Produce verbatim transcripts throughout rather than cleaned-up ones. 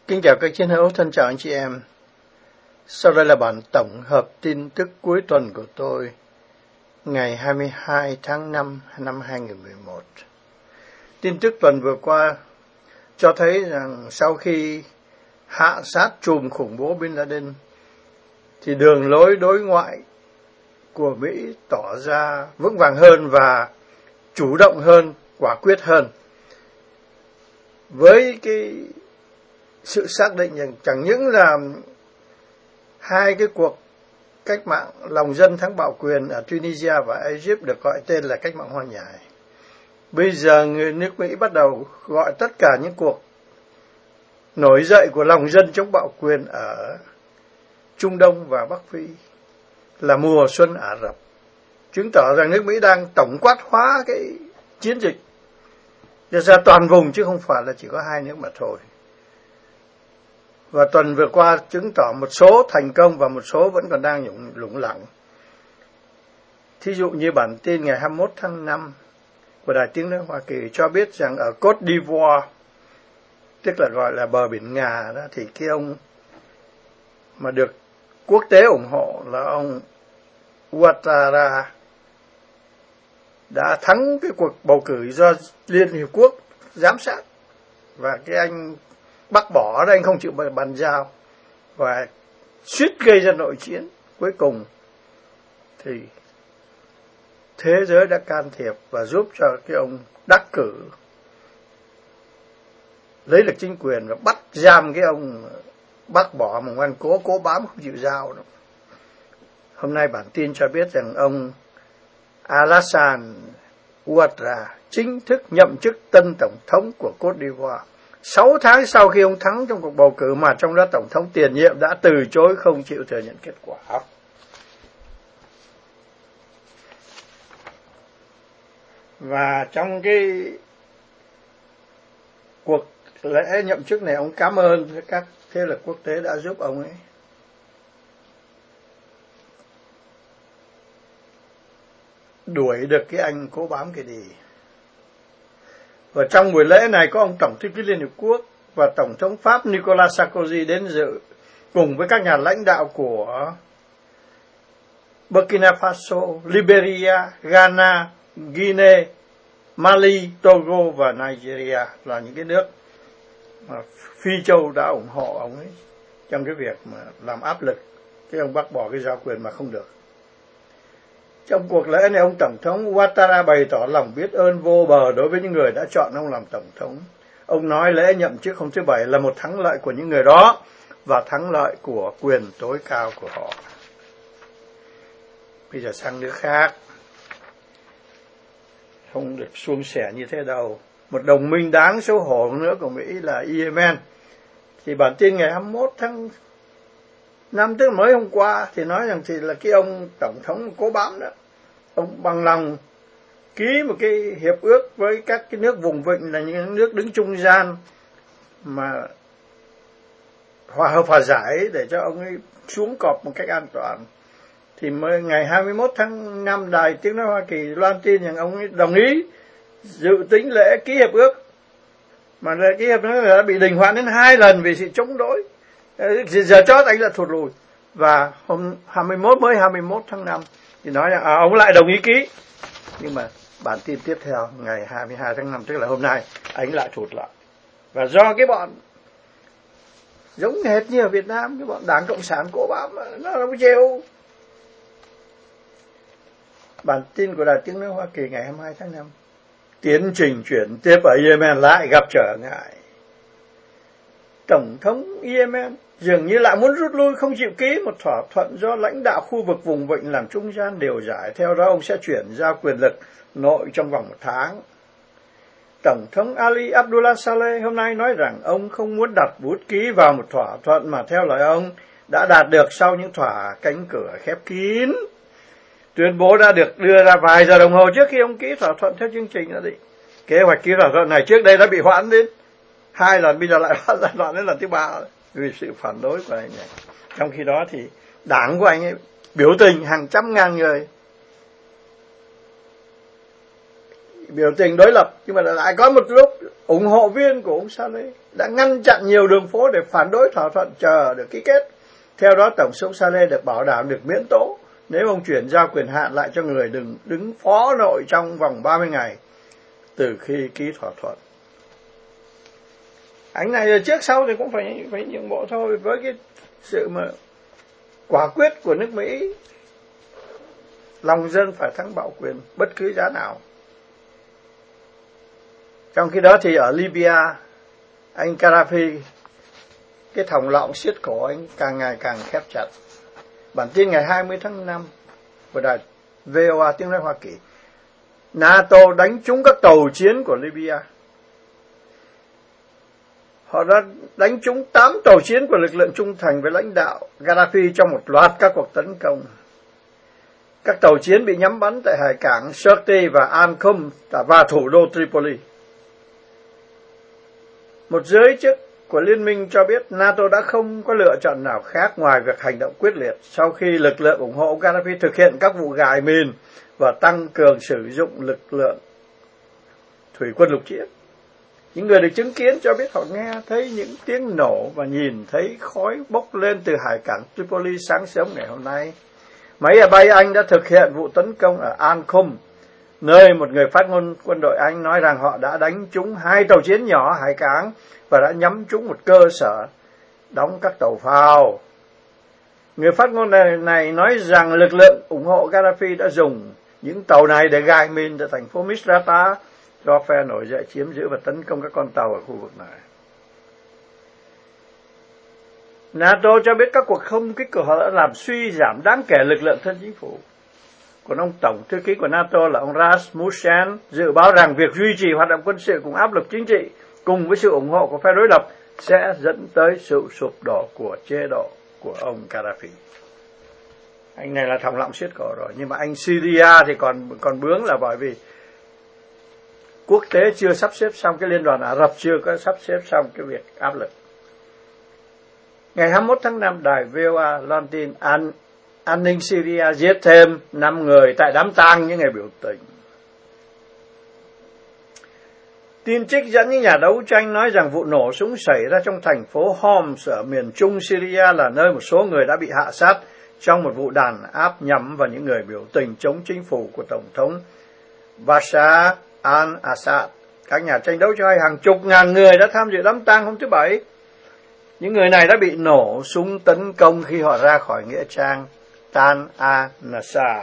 Kính chào các chiến hữu, thân chào anh chị em. Sau đây là bản tổng hợp tin tức cuối tuần của tôi ngày hai mươi hai tháng năm năm hai nghìn không trăm mười một. Tin tức tuần vừa qua cho thấy rằng sau khi hạ sát trùm khủng bố Bin Laden thì đường lối đối ngoại của Mỹ tỏ ra vững vàng hơn và chủ động hơn, quả quyết hơn. Với cái sự xác định rằng chẳng những là hai cái cuộc cách mạng lòng dân thắng bạo quyền ở Tunisia và Egypt được gọi tên là cách mạng hoa nhài, bây giờ người nước Mỹ bắt đầu gọi tất cả những cuộc nổi dậy của lòng dân chống bạo quyền ở Trung Đông và Bắc Phi là mùa xuân Ả Rập, chứng tỏ rằng nước Mỹ đang tổng quát hóa cái chiến dịch ra toàn vùng chứ không phải là chỉ có hai nước mà thôi. Và tuần vừa qua chứng tỏ một số thành công và một số vẫn còn đang lủng, lủng lẳng. Thí dụ như bản tin ngày hai mươi mốt tháng năm của Đài Tiếng nói Hoa Kỳ cho biết rằng ở Côte d'Ivoire, tức là gọi là bờ biển Ngà đó, thì cái ông mà được quốc tế ủng hộ là ông Ouattara đã thắng cái cuộc bầu cử do Liên Hiệp Quốc giám sát, và cái anh bác bỏ đó, anh không chịu bàn giao và suýt gây ra nội chiến. Cuối cùng thì thế giới đã can thiệp và giúp cho cái ông đắc cử lấy được chính quyền và bắt giam cái ông bác bỏ mà ngoan cố cố bám không chịu giao đó. Hôm nay bản tin cho biết rằng ông Alassane Ouattara chính thức nhậm chức tân tổng thống của Côte d'Ivoire sáu tháng sau khi ông thắng trong cuộc bầu cử mà trong đó tổng thống tiền nhiệm đã từ chối không chịu thừa nhận kết quả. Và trong cái cuộc lễ nhậm chức này, ông cảm ơn các thế lực quốc tế đã giúp ông ấy đuổi được cái anh cố bám cái đi. Và trong buổi lễ này có ông Tổng thư ký Liên Hiệp Quốc và Tổng thống Pháp Nicolas Sarkozy đến dự, cùng với các nhà lãnh đạo của Burkina Faso, Liberia, Ghana, Guinea, Mali, Togo và Nigeria, là những cái nước mà Phi Châu đã ủng hộ ông ấy trong cái việc mà làm áp lực cái ông bác bỏ cái giao quyền mà không được. Trong cuộc lễ này, ông Tổng thống Ouattara bày tỏ lòng biết ơn vô bờ đối với những người đã chọn ông làm Tổng thống. Ông nói lễ nhậm chức hôm thứ Bảy là một thắng lợi của những người đó và thắng lợi của quyền tối cao của họ. Bây giờ sang nước khác, không được suôn sẻ như thế đâu. Một đồng minh đáng xấu hổ nữa của Mỹ là Yemen. Thì bản tin ngày hai mươi mốt tháng năm, tức mới hôm qua, thì nói rằng thì là cái ông Tổng thống cố bám đó, ông bằng lòng ký một cái hiệp ước với các cái nước vùng vịnh, là những nước đứng trung gian mà hòa hợp hòa giải để cho ông ấy xuống cọp một cách an toàn. Thì mới ngày hai mươi mốt tháng năm, Đài Tiếng nói Hoa Kỳ loan tin rằng ông ấy đồng ý dự tính lễ ký hiệp ước, mà lễ ký hiệp ước đã bị đình hoãn đến hai lần vì sự chống đối. Giờ chót anh là thụt lùi, và hôm hai mươi mốt mới hai mươi mốt tháng năm thì nói rằng à, ông lại đồng ý ký. Nhưng mà bản tin tiếp theo ngày hai mươi hai tháng năm, tức là hôm nay, anh lại thụt lại. Và do cái bọn giống hệt như ở Việt Nam, cái bọn Đảng Cộng sản cố bám nó không chịu. Bản tin của Đài Tiếng nói Hoa Kỳ ngày hai mươi hai tháng năm, tiến trình chuyển tiếp ở Yemen lại gặp trở ngại. Tổng thống Yemen dường như lại muốn rút lui, không chịu ký một thỏa thuận do lãnh đạo khu vực vùng vịnh làm trung gian điều giải. Theo đó, ông sẽ chuyển giao quyền lực nội trong vòng một tháng. Tổng thống Ali Abdullah Saleh hôm nay nói rằng ông không muốn đặt bút ký vào một thỏa thuận mà theo lời ông đã đạt được sau những thỏa cánh cửa khép kín. Tuyên bố đã được đưa ra vài giờ đồng hồ trước khi ông ký thỏa thuận theo chương trình đã định. Kế hoạch ký thỏa thuận này trước đây đã bị hoãn đến hai lần, bây giờ lại hoãn giai đoạn đến lần thứ ba vì sự phản đối của anh này. Trong khi đó thì đảng của anh ấy biểu tình hàng trăm ngàn người biểu tình đối lập, nhưng mà lại có một lúc ủng hộ viên của ông Saleh đã ngăn chặn nhiều đường phố để phản đối thỏa thuận chờ được ký kết. Theo đó, Tổng thống Saleh được bảo đảm được miễn tố nếu ông chuyển giao quyền hạn lại cho người đừng đứng phó nội trong vòng ba mươi ngày từ khi ký thỏa thuận. Anh này là trước sau thì cũng phải phải nhượng bộ thôi, với cái sự mà quả quyết của nước Mỹ, lòng dân phải thắng bạo quyền bất cứ giá nào. Trong khi đó thì ở Libya, anh Gaddafi, cái thòng lọng siết cổ anh càng ngày càng khép chặt. Bản tin ngày hai mươi tháng năm của đài vê o a tiếng nói Hoa Kỳ, NATO đánh trúng các tàu chiến của Libya. Họ đã đánh trúng tám tàu chiến của lực lượng trung thành với lãnh đạo Gaddafi trong một loạt các cuộc tấn công. Các tàu chiến bị nhắm bắn tại hải cảng Sirte và Al-Qum và thủ đô Tripoli. Một giới chức của liên minh cho biết NATO đã không có lựa chọn nào khác ngoài việc hành động quyết liệt sau khi lực lượng ủng hộ Gaddafi thực hiện các vụ gài mìn và tăng cường sử dụng lực lượng thủy quân lục chiến. Những người được chứng kiến cho biết họ nghe thấy những tiếng nổ và nhìn thấy khói bốc lên từ hải cảng Tripoli sáng sớm ngày hôm nay. Máy bay Anh đã thực hiện vụ tấn công ở Al-Qum, nơi một người phát ngôn quân đội Anh nói rằng họ đã đánh trúng hai tàu chiến nhỏ hải cảng và đã nhắm trúng một cơ sở đóng các tàu phao. Người phát ngôn này, này nói rằng lực lượng ủng hộ Gaddafi đã dùng những tàu này để gài mìn tại thành phố Misrata do phe nổi dậy chiếm giữ và tấn công các con tàu ở khu vực này. NATO cho biết các cuộc không kích của họ đã làm suy giảm đáng kể lực lượng thân chính phủ. Còn ông Tổng thư ký của NATO là ông Rasmussen dự báo rằng việc duy trì hoạt động quân sự cùng áp lực chính trị cùng với sự ủng hộ của phe đối lập sẽ dẫn tới sự sụp đổ của chế độ của ông Gaddafi. Anh này là thòng lọng siết cổ rồi, nhưng mà anh Syria thì còn còn bướng là bởi vì quốc tế chưa sắp xếp xong, cái Liên đoàn Ả Rập chưa có sắp xếp xong cái việc áp lực. Ngày hai mươi mốt tháng năm, đài vê o a loan tin an, an ninh Syria giết thêm năm người tại đám tang những ngày biểu tình. Tin trích dẫn những nhà đấu tranh nói rằng vụ nổ súng xảy ra trong thành phố Homs ở miền trung Syria là nơi một số người đã bị hạ sát trong một vụ đàn áp nhắm vào những người biểu tình chống chính phủ của Tổng thống Bashar al-Assad. Các nhà tranh đấu cho hay hàng chục ngàn người đã tham dự đám tang hôm thứ Bảy. Những người này đã bị nổ súng tấn công khi họ ra khỏi nghĩa trang Tan a-Nassa.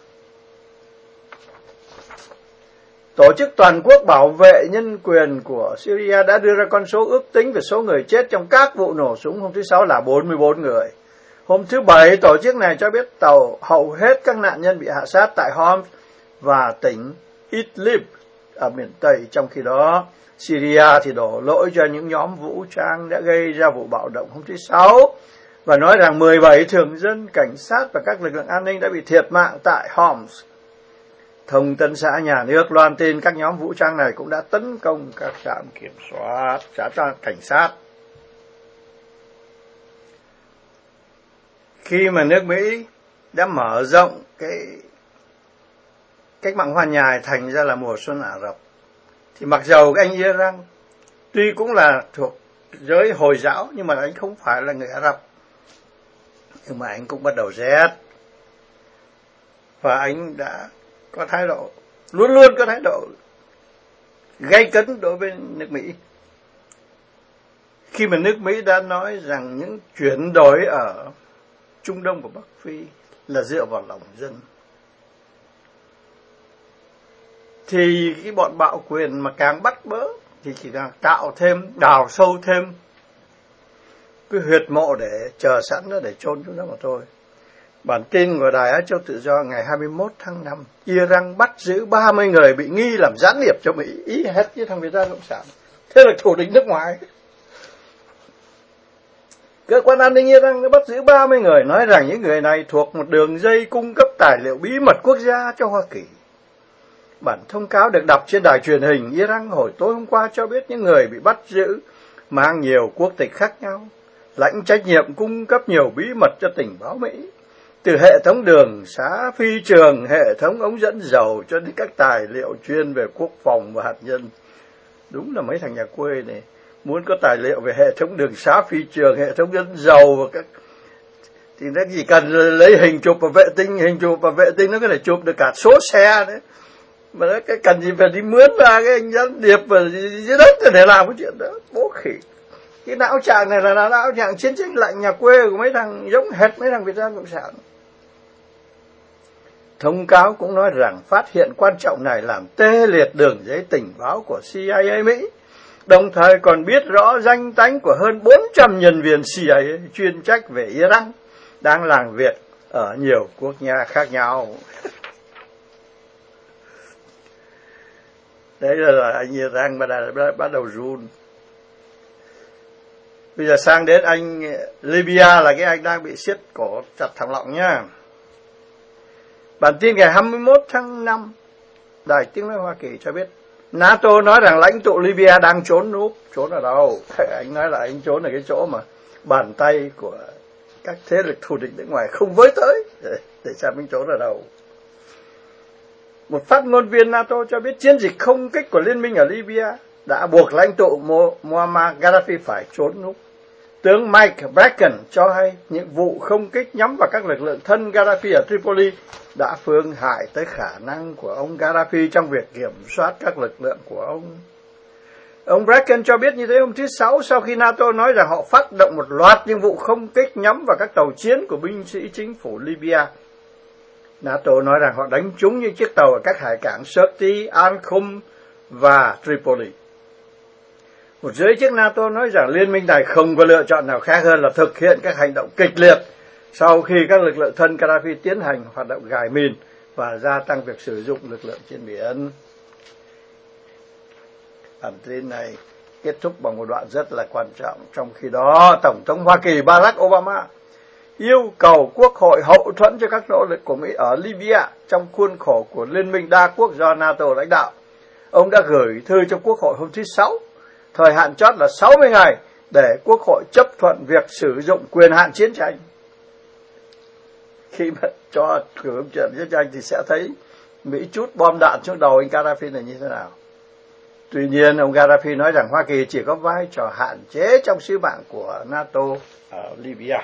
Tổ chức Toàn quốc Bảo vệ Nhân quyền của Syria đã đưa ra con số ước tính về số người chết trong các vụ nổ súng hôm thứ Sáu là bốn mươi bốn người. Hôm thứ Bảy, tổ chức này cho biết tàu hầu hết các nạn nhân bị hạ sát tại Homs và tỉnh Idlib ở miền Tây. Trong khi đó, Syria thì đổ lỗi cho những nhóm vũ trang đã gây ra vụ bạo động hôm thứ Sáu và nói rằng mười bảy thường dân, cảnh sát và các lực lượng an ninh đã bị thiệt mạng tại Homs. Thông tấn xã nhà nước loan tin các nhóm vũ trang này cũng đã tấn công các trạm kiểm soát, trạm cảnh sát. Khi mà nước Mỹ đã mở rộng cái cách mạng hoa nhài thành ra là mùa xuân Ả Rập, thì mặc dầu anh Iran tuy cũng là thuộc giới Hồi giáo nhưng mà anh không phải là người Ả Rập, nhưng mà anh cũng bắt đầu rét và anh đã có thái độ, luôn luôn có thái độ gay cấn đối với nước Mỹ. Khi mà nước Mỹ đã nói rằng những chuyển đổi ở Trung Đông và Bắc Phi là dựa vào lòng dân, thì cái bọn bạo quyền mà càng bắt bớ thì chỉ là tạo thêm, đào sâu thêm cái huyệt mộ để chờ sẵn nó để chôn chúng nó mà thôi. Bản tin của Đài Á Châu Tự Do ngày hai mươi mốt tháng năm, Iran bắt giữ ba mươi người bị nghi làm gián điệp cho Mỹ, ý hết với thằng Việt Nam Cộng sản. Thế là thù địch nước ngoài. Cơ quan an ninh Iran đã bắt giữ ba mươi người, nói rằng những người này thuộc một đường dây cung cấp tài liệu bí mật quốc gia cho Hoa Kỳ. Bản thông cáo được đọc trên đài truyền hình Iran hồi tối hôm qua cho biết những người bị bắt giữ mang nhiều quốc tịch khác nhau, lãnh trách nhiệm cung cấp nhiều bí mật cho tình báo Mỹ, từ hệ thống đường xá phi trường, hệ thống ống dẫn dầu cho đến các tài liệu chuyên về quốc phòng và hạt nhân. Đúng là mấy thằng nhà quê này muốn có tài liệu về hệ thống đường xá phi trường, hệ thống dẫn dầu và các thì nó chỉ cần lấy hình chụp và vệ tinh, hình chụp và vệ tinh nó có thể chụp được cả số xe đấy. Mà nó cái cần gì phải đi mướn ra cái anh gián điệp ở dưới đất để làm cái chuyện đó, bố khỉ. Cái não trạng này là não trạng chiến tranh lạnh nhà quê của mấy thằng giống hệt mấy thằng Việt Nam Cộng sản. Thông cáo cũng nói rằng phát hiện quan trọng này làm tê liệt đường dây tình báo của C I A Mỹ, đồng thời còn biết rõ danh tánh của hơn bốn trăm nhân viên C I A chuyên trách về Iran đang làm việc ở nhiều quốc gia khác nhau. Đấy là anh Iran bắt đầu run. Bây giờ sang đến anh Libya, là cái anh đang bị siết cổ chặt thòng lọng nhá. Bản tin ngày hai mươi mốt tháng năm, Đài Tiếng nói Hoa Kỳ cho biết NATO nói rằng lãnh tụ Libya đang trốn núp. Trốn ở đâu? Anh nói là anh trốn ở cái chỗ mà bàn tay của các thế lực thù địch nước ngoài không với tới. Để xem anh trốn ở đâu. Một phát ngôn viên NATO cho biết chiến dịch không kích của liên minh ở Libya đã buộc lãnh tụ Muammar Gaddafi phải trốn núp. Tướng Mike Bracken cho hay những vụ không kích nhắm vào các lực lượng thân Gaddafi ở Tripoli đã phương hại tới khả năng của ông Gaddafi trong việc kiểm soát các lực lượng của ông. Ông Bracken cho biết như thế hôm thứ Sáu sau khi NATO nói rằng họ phát động một loạt những vụ không kích nhắm vào các tàu chiến của binh sĩ chính phủ Libya. NATO nói rằng họ đánh trúng những chiếc tàu ở các hải cảng Sirte, Al-Khum và Tripoli. Một giới chức NATO nói rằng liên minh này không có lựa chọn nào khác hơn là thực hiện các hành động kịch liệt sau khi các lực lượng thân Gaddafi tiến hành hoạt động gài mìn và gia tăng việc sử dụng lực lượng trên biển. Bản tin này kết thúc bằng một đoạn rất là quan trọng. Trong khi đó, Tổng thống Hoa Kỳ Barack Obama yêu cầu Quốc hội hậu thuẫn cho các nỗ lực của Mỹ ở Libya trong khuôn khổ của Liên minh đa quốc do NATO lãnh đạo. Ông đã gửi thư cho Quốc hội hôm thứ Sáu, thời hạn chót là sáu mươi ngày để Quốc hội chấp thuận việc sử dụng quyền hạn chiến tranh. Khi mà cho quyền hạn chiến tranh thì sẽ thấy Mỹ trút bom đạn xuống đầu anh Gaddafi này như thế nào. Tuy nhiên, ông Gaddafi nói rằng Hoa Kỳ chỉ có vai trò hạn chế trong sứ mạng của NATO ở Libya.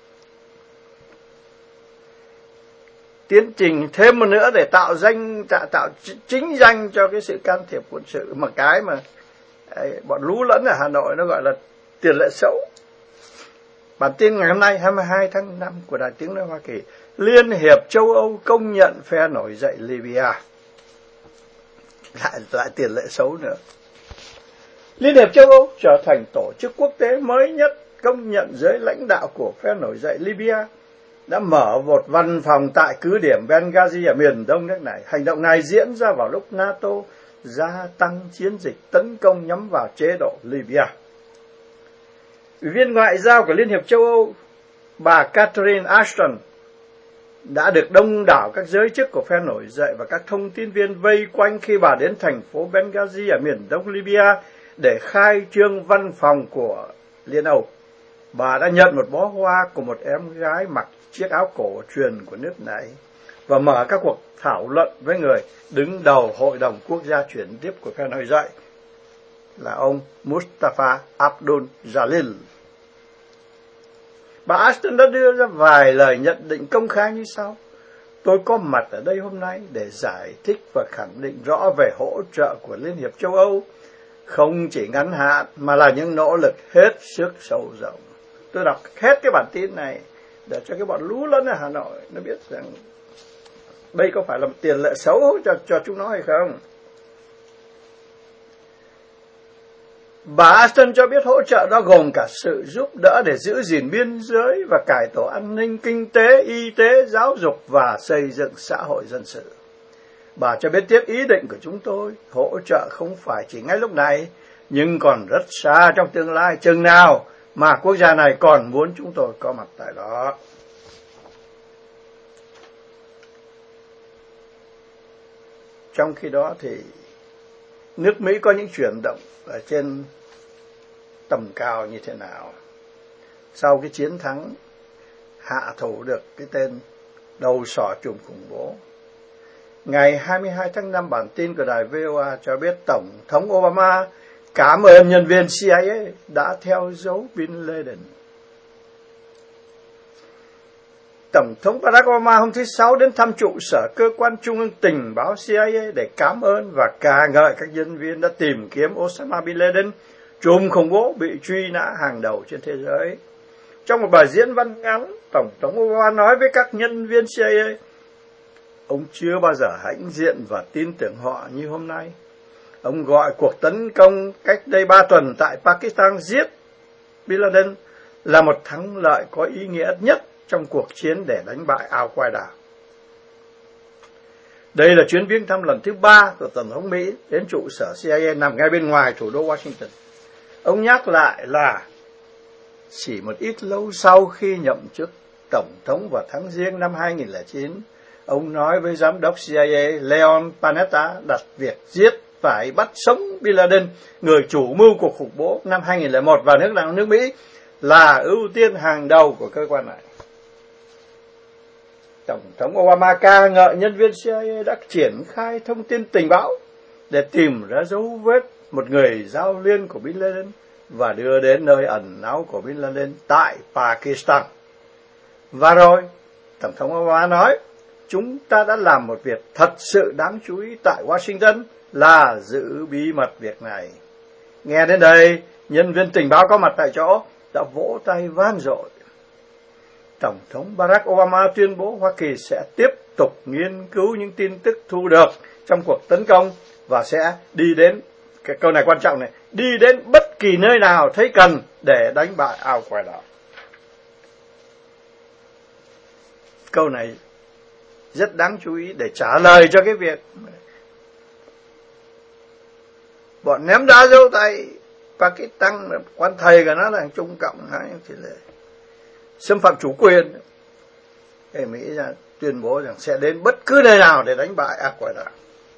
Tiến trình thêm một nữa để tạo danh tạo, tạo chính danh cho cái sự can thiệp quân sự, mà cái mà ấy, bọn lú lẫn ở Hà Nội nó gọi là tiền lệ xấu. Bản tin ngày hôm nay hai mươi hai tháng năm của Đài Tiếng nói Hoa Kỳ: Liên hiệp châu Âu công nhận phe nổi dậy Libya. Lại lại tiền lệ xấu nữa. Liên hiệp châu Âu trở thành tổ chức quốc tế mới nhất công nhận giới lãnh đạo của phe nổi dậy Libya đã mở một văn phòng tại cứ điểm Benghazi ở miền đông nước này. Hành động này diễn ra vào lúc NATO gia tăng chiến dịch tấn công nhắm vào chế độ Libya. Ủy viên ngoại giao của Liên hiệp châu Âu, bà Catherine Ashton, đã được đông đảo các giới chức của phe nổi dậy và các thông tin viên vây quanh khi bà đến thành phố Benghazi ở miền đông Libya để khai trương văn phòng của Liên Âu. Bà đã nhận một bó hoa của một em gái mặc chiếc áo cổ truyền của nước này và mở các cuộc thảo luận với người đứng đầu Hội đồng Quốc gia chuyển tiếp của phe nổi dậy là ông Mustafa Abdul Jalil. Bà Ashton đã đưa ra vài lời nhận định công khai như sau: Tôi có mặt ở đây hôm nay để giải thích và khẳng định rõ về hỗ trợ của Liên hiệp châu Âu, không chỉ ngắn hạn mà là những nỗ lực hết sức sâu rộng. Tôi đọc hết cái bản tin này để cho cái bọn lú lẫn ở Hà Nội nó biết rằng đây có phải là một tiền lệ xấu cho, cho chúng nó hay không. Bà Ashton cho biết hỗ trợ đó gồm cả sự giúp đỡ để giữ gìn biên giới và cải tổ an ninh, kinh tế, y tế, giáo dục và xây dựng xã hội dân sự. Bà cho biết tiếp ý định của chúng tôi hỗ trợ không phải chỉ ngay lúc này, nhưng còn rất xa trong tương lai, chừng nào mà quốc gia này còn muốn chúng tôi có mặt tại đó. Trong khi đó thì nước Mỹ có những chuyển động ở trên tầm cao như thế nào? Sau cái chiến thắng hạ thủ được cái tên đầu sỏ trùm khủng bố, ngày hai mươi hai tháng năm, bản tin của đài vê o a cho biết Tổng thống Obama cảm ơn nhân viên C I A đã theo dấu Bin Laden. Tổng thống Barack Obama hôm thứ Sáu đến thăm trụ sở cơ quan trung ương tình báo C I A để cảm ơn và ca ngợi các nhân viên đã tìm kiếm Osama Bin Laden, trùm khủng bố bị truy nã hàng đầu trên thế giới. Trong một bài diễn văn ngắn, Tổng thống Obama nói với các nhân viên C I A, ông chưa bao giờ hãnh diện và tin tưởng họ như hôm nay. Ông gọi cuộc tấn công cách đây ba tuần tại Pakistan giết Bin Laden là một thắng lợi có ý nghĩa nhất trong cuộc chiến để đánh bại Al-Qaeda. Đây là chuyến viếng thăm lần thứ ba của Tổng thống Mỹ đến trụ sở C I A nằm ngay bên ngoài thủ đô Washington. Ông nhắc lại là chỉ một ít lâu sau khi nhậm chức Tổng thống vào tháng Giêng năm hai nghìn lẻ chín, ông nói với Giám đốc C I A Leon Panetta đặt việc giết phải bắt sống Bin Laden, người chủ mưu cuộc khủng bố năm hai nghìn lẻ một vào nước nào nước Mỹ, là ưu tiên hàng đầu của cơ quan này. Tổng thống Obama ca ngợi nhân viên C I A đã triển khai thông tin tình báo để tìm ra dấu vết một người giao liên của Bin Laden và đưa đến nơi ẩn náu của Bin Laden tại Pakistan. Và rồi, Tổng thống Obama nói, chúng ta đã làm một việc thật sự đáng chú ý tại Washington là giữ bí mật việc này. Nghe đến đây, nhân viên tình báo có mặt tại chỗ đã vỗ tay vang dội. Tổng thống Barack Obama tuyên bố Hoa Kỳ sẽ tiếp tục nghiên cứu những tin tức thu được trong cuộc tấn công và sẽ đi đến, cái câu này quan trọng này, đi đến bất kỳ nơi nào thấy cần để đánh bại Al-Qaeda. Câu này rất đáng chú ý để trả lời cho cái việc bọn ném đá dấu tay Pakistan, quan thầy của nó là Trung Cộng hay thì là xâm phạm chủ quyền. Thì Mỹ ra tuyên bố rằng sẽ đến bất cứ nơi nào để đánh bại Al-Qaeda.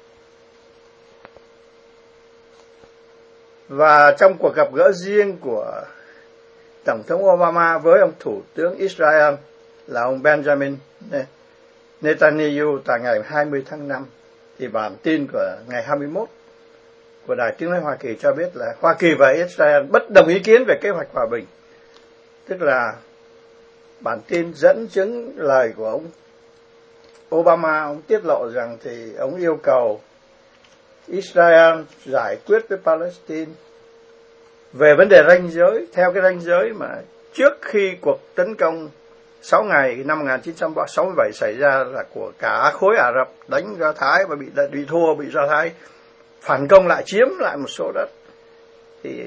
Và trong cuộc gặp gỡ riêng của Tổng thống Obama với ông Thủ tướng Israel là ông Benjamin Netanyahu tại ngày hai mươi tháng năm, thì bản tin của ngày hai mươi mốt của Đài Tiếng nói Hoa Kỳ cho biết là Hoa Kỳ và Israel bất đồng ý kiến về kế hoạch hòa bình. Tức là bản tin dẫn chứng lời của ông Obama, ông tiết lộ rằng thì ông yêu cầu Israel giải quyết với Palestine về vấn đề ranh giới theo cái ranh giới mà trước khi cuộc tấn công sáu ngày năm một nghìn chín trăm sáu mươi bảy xảy ra là của cả khối Ả Rập đánh Do Thái và bị bị thua, bị Do Thái phản công lại, chiếm lại một số đất. Thì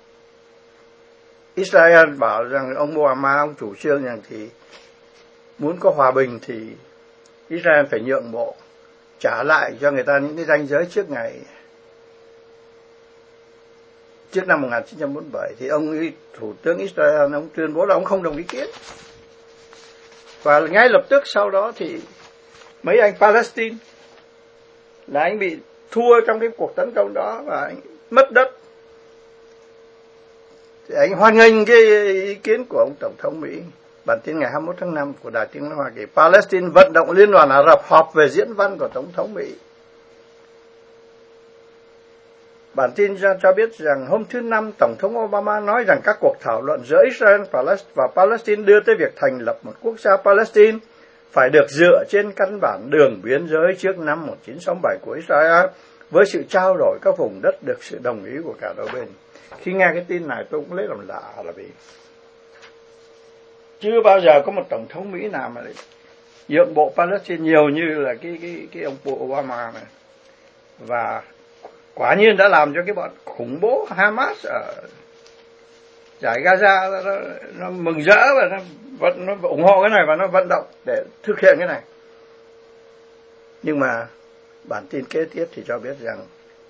Israel bảo rằng ông Obama, ông chủ trương rằng thì muốn có hòa bình thì Israel phải nhượng bộ, trả lại cho người ta những cái ranh giới trước ngày trước năm một nghìn chín trăm bốn mươi bảy. Thì ông Thủ tướng Israel ông tuyên bố là ông không đồng ý kiến. Và ngay lập tức sau đó thì mấy anh Palestine là anh bị thua trong cái cuộc tấn công đó và anh mất đất. Thì anh hoan nghênh cái ý kiến của ông Tổng thống Mỹ. Bản tin ngày hai mươi mốt tháng năm của Đài Tiếng nói Hoa Kỳ, Palestine vận động Liên đoàn Ả Rập họp về diễn văn của Tổng thống Mỹ. Bản tin cho biết rằng hôm thứ Năm, Tổng thống Obama nói rằng các cuộc thảo luận giữa Israel và Palestine đưa tới việc thành lập một quốc gia Palestine phải được dựa trên căn bản đường biên giới trước năm một nghìn chín trăm sáu mươi bảy của Israel, với sự trao đổi các vùng đất được sự đồng ý của cả đôi bên. Khi nghe cái tin này tôi cũng lấy làm lạ, là vì chưa bao giờ có một tổng thống Mỹ nào mà nhượng bộ Palestine nhiều như là cái cái cái ông Obama này. Và quả nhiên đã làm cho cái bọn khủng bố Hamas ở giải Gaza nó, nó mừng rỡ và nó, vận, nó ủng hộ cái này và nó vận động để thực hiện cái này. Nhưng mà bản tin kế tiếp thì cho biết rằng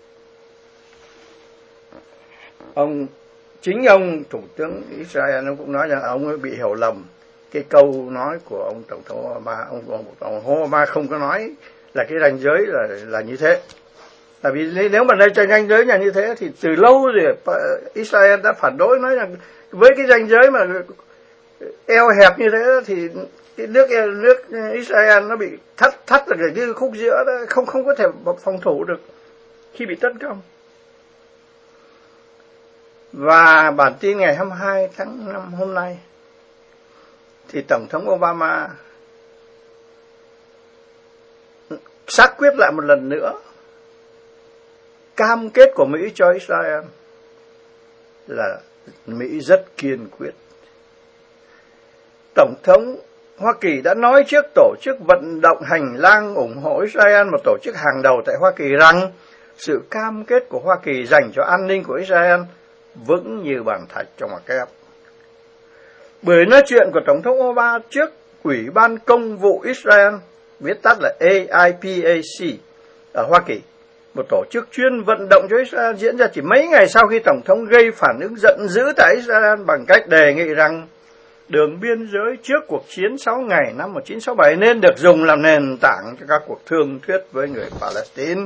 ông chính ông Thủ tướng Israel ông cũng nói rằng ông ấy bị hiểu lầm cái câu nói của ông Tổng thống Obama. Ông, ông, ông Obama không có nói là cái ranh giới là là như thế. Tại vì nếu mà đây ranh giới là như thế thì từ lâu rồi Israel đã phản đối, nói rằng với cái ranh giới mà eo hẹp như thế thì cái nước nước Israel nó bị thắt thắt ở cái khúc giữa đó, không không có thể phòng thủ được khi bị tấn công. Và bản tin ngày hai mươi hai tháng năm hôm nay thì Tổng thống Obama xác quyết lại một lần nữa cam kết của Mỹ cho Israel là Mỹ rất kiên quyết. Tổng thống Hoa Kỳ đã nói trước tổ chức vận động hành lang ủng hộ Israel, một tổ chức hàng đầu tại Hoa Kỳ, rằng sự cam kết của Hoa Kỳ dành cho an ninh của Israel vững như bàn thạch trong ngoặc kép. Buổi nói chuyện của Tổng thống Obama trước Ủy ban Công vụ Israel, viết tắt là A I P A C ở Hoa Kỳ, một tổ chức chuyên vận động cho Israel, diễn ra chỉ mấy ngày sau khi Tổng thống gây phản ứng giận dữ tại Israel bằng cách đề nghị rằng đường biên giới trước cuộc chiến sáu ngày năm một nghìn chín trăm sáu mươi bảy nên được dùng làm nền tảng cho các cuộc thương thuyết với người Palestine.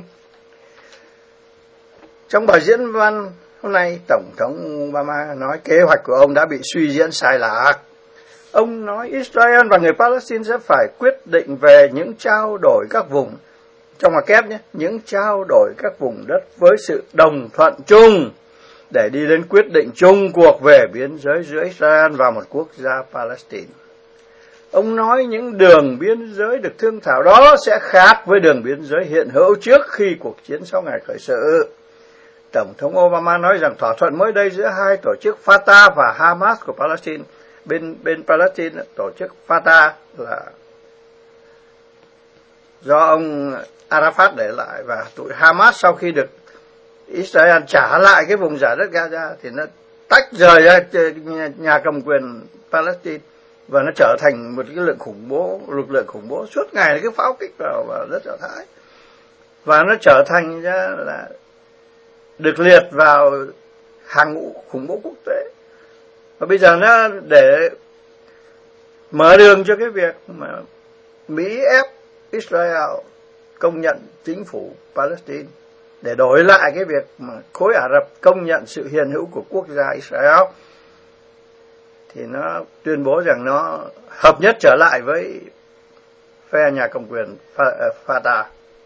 Trong bài diễn văn hôm nay, Tổng thống Obama nói kế hoạch của ông đã bị suy diễn sai lạc. Ông nói Israel và người Palestine sẽ phải quyết định về những trao đổi các vùng, trong ngoặc kép nhé, những trao đổi các vùng đất với sự đồng thuận chung để đi đến quyết định chung cuộc về biên giới giữa Israel và một quốc gia Palestine. Ông nói những đường biên giới được thương thảo đó sẽ khác với đường biên giới hiện hữu trước khi cuộc chiến sáu ngày khởi sự. Tổng thống Obama nói rằng thỏa thuận mới đây giữa hai tổ chức Fatah và Hamas của Palestine, bên bên Palestine, tổ chức Fatah là do ông Arafat để lại, và tụi Hamas sau khi được Israel trả lại cái vùng giải đất Gaza thì nó tách rời ra nhà cầm quyền Palestine và nó trở thành một cái lượng khủng bố, lực lượng khủng bố suốt ngày cái pháo kích vào vào đất Do Thái, và nó trở thành ra là được liệt vào hàng ngũ khủng bố quốc tế. Và bây giờ nó để mở đường cho cái việc mà Mỹ ép Israel công nhận chính phủ Palestine để đổi lại cái việc mà khối Ả Rập công nhận sự hiện hữu của quốc gia Israel, thì nó tuyên bố rằng nó hợp nhất trở lại với phe nhà cầm quyền Fatah.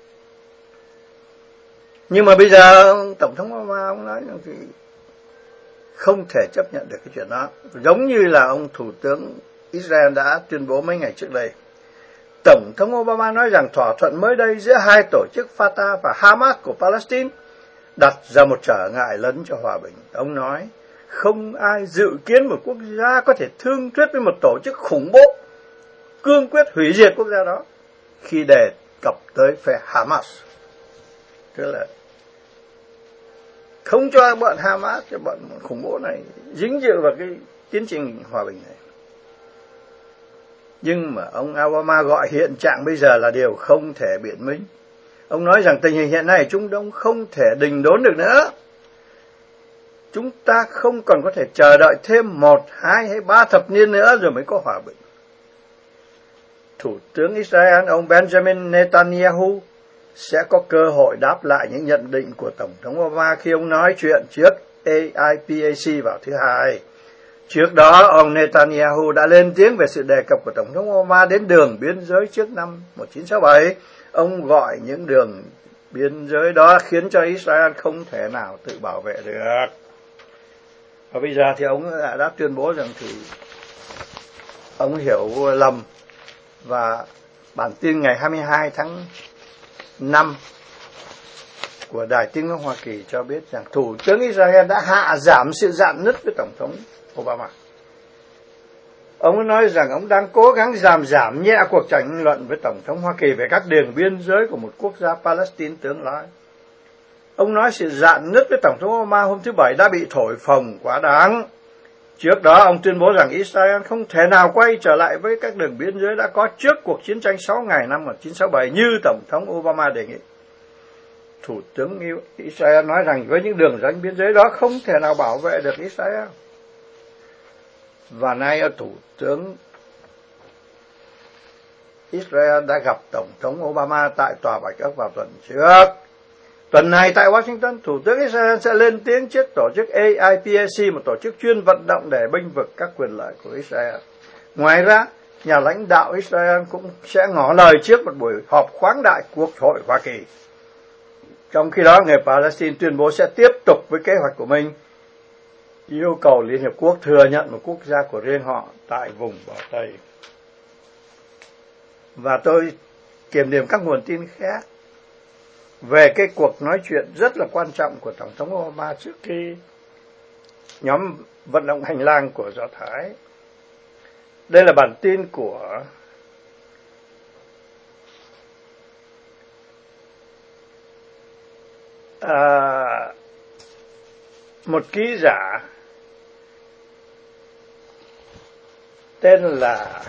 Nhưng mà bây giờ Tổng thống Obama ông nói rằng thì không thể chấp nhận được cái chuyện đó, giống như là ông Thủ tướng Israel đã tuyên bố mấy ngày trước đây. Tổng thống Obama nói rằng thỏa thuận mới đây giữa hai tổ chức Fatah và Hamas của Palestine đặt ra một trở ngại lớn cho hòa bình. Ông nói không ai dự kiến một quốc gia có thể thương thuyết với một tổ chức khủng bố, cương quyết hủy diệt quốc gia đó khi đề cập tới phe Hamas. Tức là không cho bọn Hamas, cho bọn khủng bố này dính dự vào cái tiến trình hòa bình này. Nhưng mà ông Obama gọi hiện trạng bây giờ là điều không thể biện minh. Ông nói rằng tình hình hiện nay ở Trung Đông không thể đình đốn được nữa. Chúng ta không còn có thể chờ đợi thêm một, hai hay ba thập niên nữa rồi mới có hòa bình. Thủ tướng Israel ông Benjamin Netanyahu sẽ có cơ hội đáp lại những nhận định của Tổng thống Obama khi ông nói chuyện trước A I P A C vào thứ Hai. Trước đó, ông Netanyahu đã lên tiếng về sự đề cập của Tổng thống Obama đến đường biên giới trước năm một nghìn chín trăm sáu mươi bảy. Ông gọi những đường biên giới đó khiến cho Israel không thể nào tự bảo vệ được. Và bây giờ thì ông đã, đã tuyên bố rằng thì ông hiểu lầm, và bản tin ngày hai mươi hai tháng năm của Đài Tiếng nói Hoa Kỳ cho biết rằng Thủ tướng Israel đã hạ giảm sự rạn nứt với Tổng thống Obama. Ông nói rằng ông đang cố gắng giảm giảm nhẹ cuộc tranh luận với Tổng thống Hoa Kỳ về các đường biên giới của một quốc gia Palestine tương lai. Ông nói sự rạn nứt với Tổng thống Obama hôm thứ Bảy đã bị thổi phồng quá đáng. Trước đó, ông tuyên bố rằng Israel không thể nào quay trở lại với các đường biên giới đã có trước cuộc chiến tranh sáu ngày năm một nghìn chín trăm sáu mươi bảy như Tổng thống Obama đề nghị. Thủ tướng Israel nói rằng với những đường ranh biên giới đó không thể nào bảo vệ được Israel. Và nay Thủ tướng Israel đã gặp Tổng thống Obama tại Tòa Bạch Ốc vào tuần trước. Tuần này tại Washington, Thủ tướng Israel sẽ lên tiếng trước tổ chức A I P A C, một tổ chức chuyên vận động để bênh vực các quyền lợi của Israel. Ngoài ra, nhà lãnh đạo Israel cũng sẽ ngỏ lời trước một buổi họp khoáng đại Quốc hội Hoa Kỳ. Trong khi đó, người Palestine tuyên bố sẽ tiếp tục với kế hoạch của mình yêu cầu Liên Hiệp Quốc thừa nhận một quốc gia của riêng họ tại vùng bờ Tây. Và tôi kiểm điểm các nguồn tin khác về cái cuộc nói chuyện rất là quan trọng của Tổng thống Obama trước khi nhóm vận động hành lang của Do Thái. Đây là bản tin của à, một ký giả tên là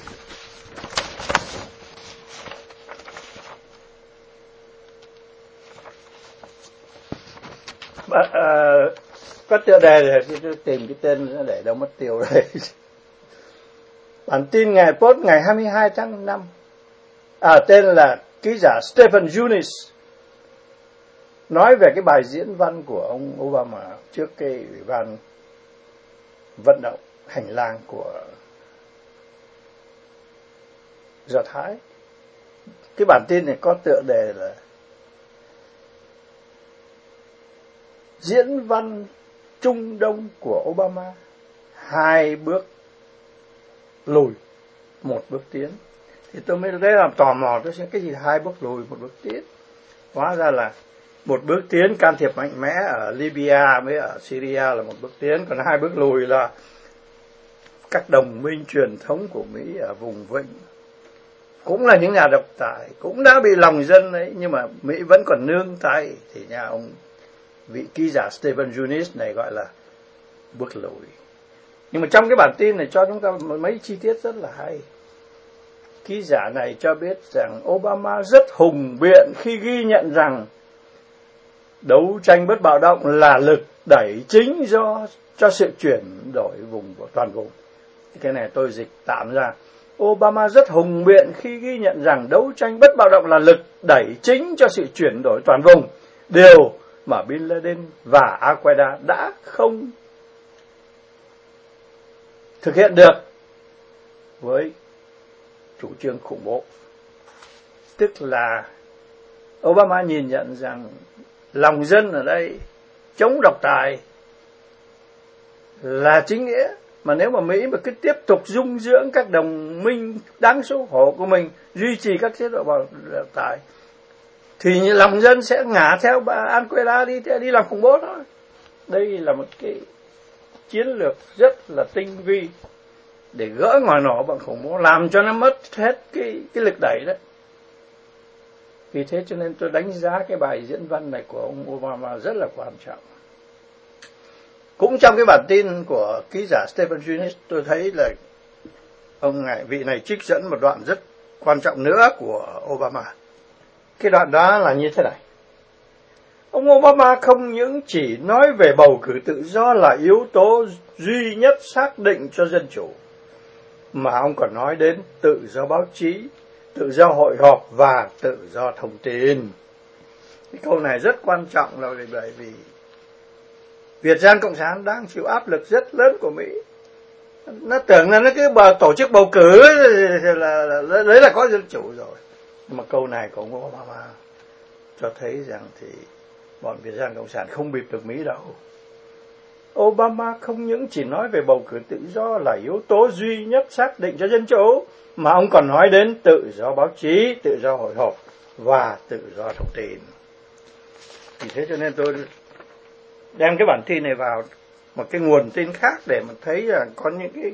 à, à, có tiêu đề rồi, tôi tìm cái tên để đâu mất tiêu rồi. Bản tin ngày post ngày hai mươi hai tháng năm, à, tên là ký giả Stephen Yunis, nói về cái bài diễn văn của ông Obama trước cái ủy ban vận động hành lang của Do Thái. Cái bản tin này có tựa đề là diễn văn Trung Đông của Obama, hai bước lùi, một bước tiến. Thì tôi mới lấy làm tò mò, tôi xem cái gì hai bước lùi, một bước tiến. Hóa ra là một bước tiến can thiệp mạnh mẽ ở Libya với ở Syria là một bước tiến, còn hai bước lùi là các đồng minh truyền thống của Mỹ ở vùng vịnh, cũng là những nhà độc tài, cũng đã bị lòng dân đấy, nhưng mà Mỹ vẫn còn nương tay, thì nhà ông vị ký giả Stephen Yunis này gọi là bước lùi. Nhưng mà trong cái bản tin này cho chúng ta mấy chi tiết rất là hay. Ký giả này cho biết rằng Obama rất hùng biện khi ghi nhận rằng đấu tranh bất bạo động là lực đẩy chính do cho sự chuyển đổi vùng của toàn vùng. Cái này tôi dịch tạm ra. Obama rất hùng biện khi ghi nhận rằng đấu tranh bất bạo động là lực đẩy chính cho sự chuyển đổi toàn vùng, điều mà Bin Laden và Al-Qaeda đã không thực hiện được với chủ trương khủng bố. Tức là Obama nhìn nhận rằng lòng dân ở đây chống độc tài là chính nghĩa, mà nếu mà Mỹ mà cứ tiếp tục dung dưỡng các đồng minh đáng xấu hổ của mình, duy trì các chế độ bảo độc tài, thì lòng dân sẽ ngả theo bà Al-Qaeda đi đi làm khủng bố thôi. Đây là một cái chiến lược rất là tinh vi để gỡ ngòi nổ bằng khủng bố, làm cho nó mất hết cái cái lực đẩy đấy. Vì thế cho nên tôi đánh giá cái bài diễn văn này của ông Obama rất là quan trọng. Cũng trong cái bản tin của ký giả Stephen Yunis, tôi thấy là ông này, vị này trích dẫn một đoạn rất quan trọng nữa của Obama. Cái đoạn đó là như thế này. Ông Obama không những chỉ nói về bầu cử tự do là yếu tố duy nhất xác định cho dân chủ, mà ông còn nói đến tự do báo chí, tự do hội họp và tự do thông tin. Cái câu này rất quan trọng là bởi vì Việt Gian Cộng sản đang chịu áp lực rất lớn của Mỹ. Nó tưởng là nó cứ bờ tổ chức bầu cử là, là, là đấy là có dân chủ rồi. Nhưng mà câu này của ông Obama cho thấy rằng thì bọn Việt Gian Cộng sản không bịp được Mỹ đâu. Obama không những chỉ nói về bầu cử tự do là yếu tố duy nhất xác định cho dân chủ, mà ông còn nói đến tự do báo chí, tự do hội họp và tự do thông tin. Vì thế cho nên tôi đem cái bản tin này vào một cái nguồn tin khác để mà thấy là có những cái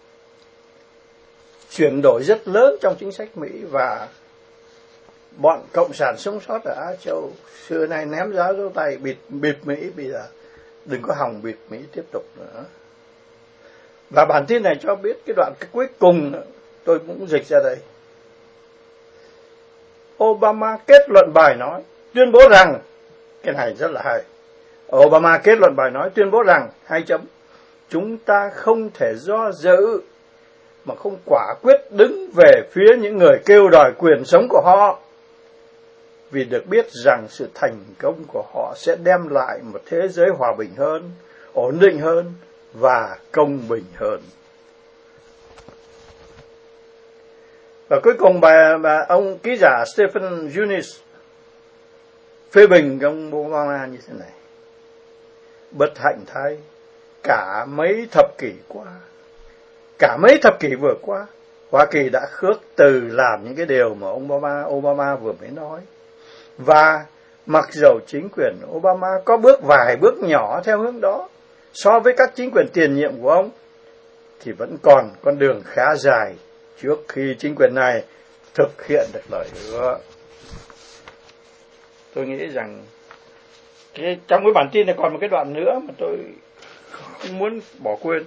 chuyển đổi rất lớn trong chính sách Mỹ, và bọn cộng sản sống sót ở Á Châu xưa nay ném giáo dấu tay bịt bịt Mỹ, bây giờ đừng có hòng bịt Mỹ tiếp tục nữa. Và bản tin này cho biết cái đoạn cái cuối cùng tôi cũng dịch ra đây. Obama kết luận bài nói, tuyên bố rằng, cái này rất là hay. Obama kết luận bài nói tuyên bố rằng, hai chấm, chúng ta không thể do dự mà không quả quyết đứng về phía những người kêu đòi quyền sống của họ, vì được biết rằng sự thành công của họ sẽ đem lại một thế giới hòa bình hơn, ổn định hơn và công bình hơn. Và cuối cùng bà, bà ông ký giả Stephen Yunis phê bình ông Obama như thế này: bất hạnh thay, cả mấy thập kỷ qua, cả mấy thập kỷ vừa qua, Hoa Kỳ đã khước từ làm những cái điều mà ông Obama, Obama vừa mới nói. Và mặc dầu chính quyền Obama có bước vài bước nhỏ theo hướng đó, so với các chính quyền tiền nhiệm của ông, thì vẫn còn con đường khá dài trước khi chính quyền này thực hiện được lời hứa. Tôi nghĩ rằng cái, trong cái bản tin này còn một cái đoạn nữa mà tôi không muốn bỏ quên,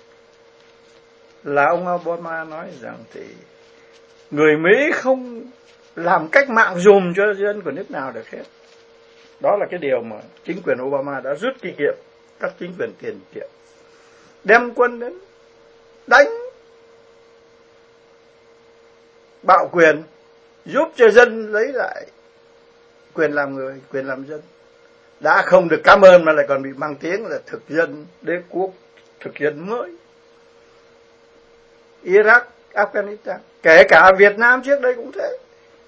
là ông Obama nói rằng thì người Mỹ không làm cách mạng dùm cho dân của nước nào được hết. Đó là cái điều mà chính quyền Obama đã rút kinh nghiệm các chính quyền tiền nhiệm, đem quân đến đánh, bạo quyền, giúp cho dân lấy lại quyền làm người, quyền làm dân. Đã không được cảm ơn mà lại còn bị mang tiếng là thực dân đế quốc, thực dân mới. Iraq, Afghanistan, kể cả Việt Nam trước đây cũng thế.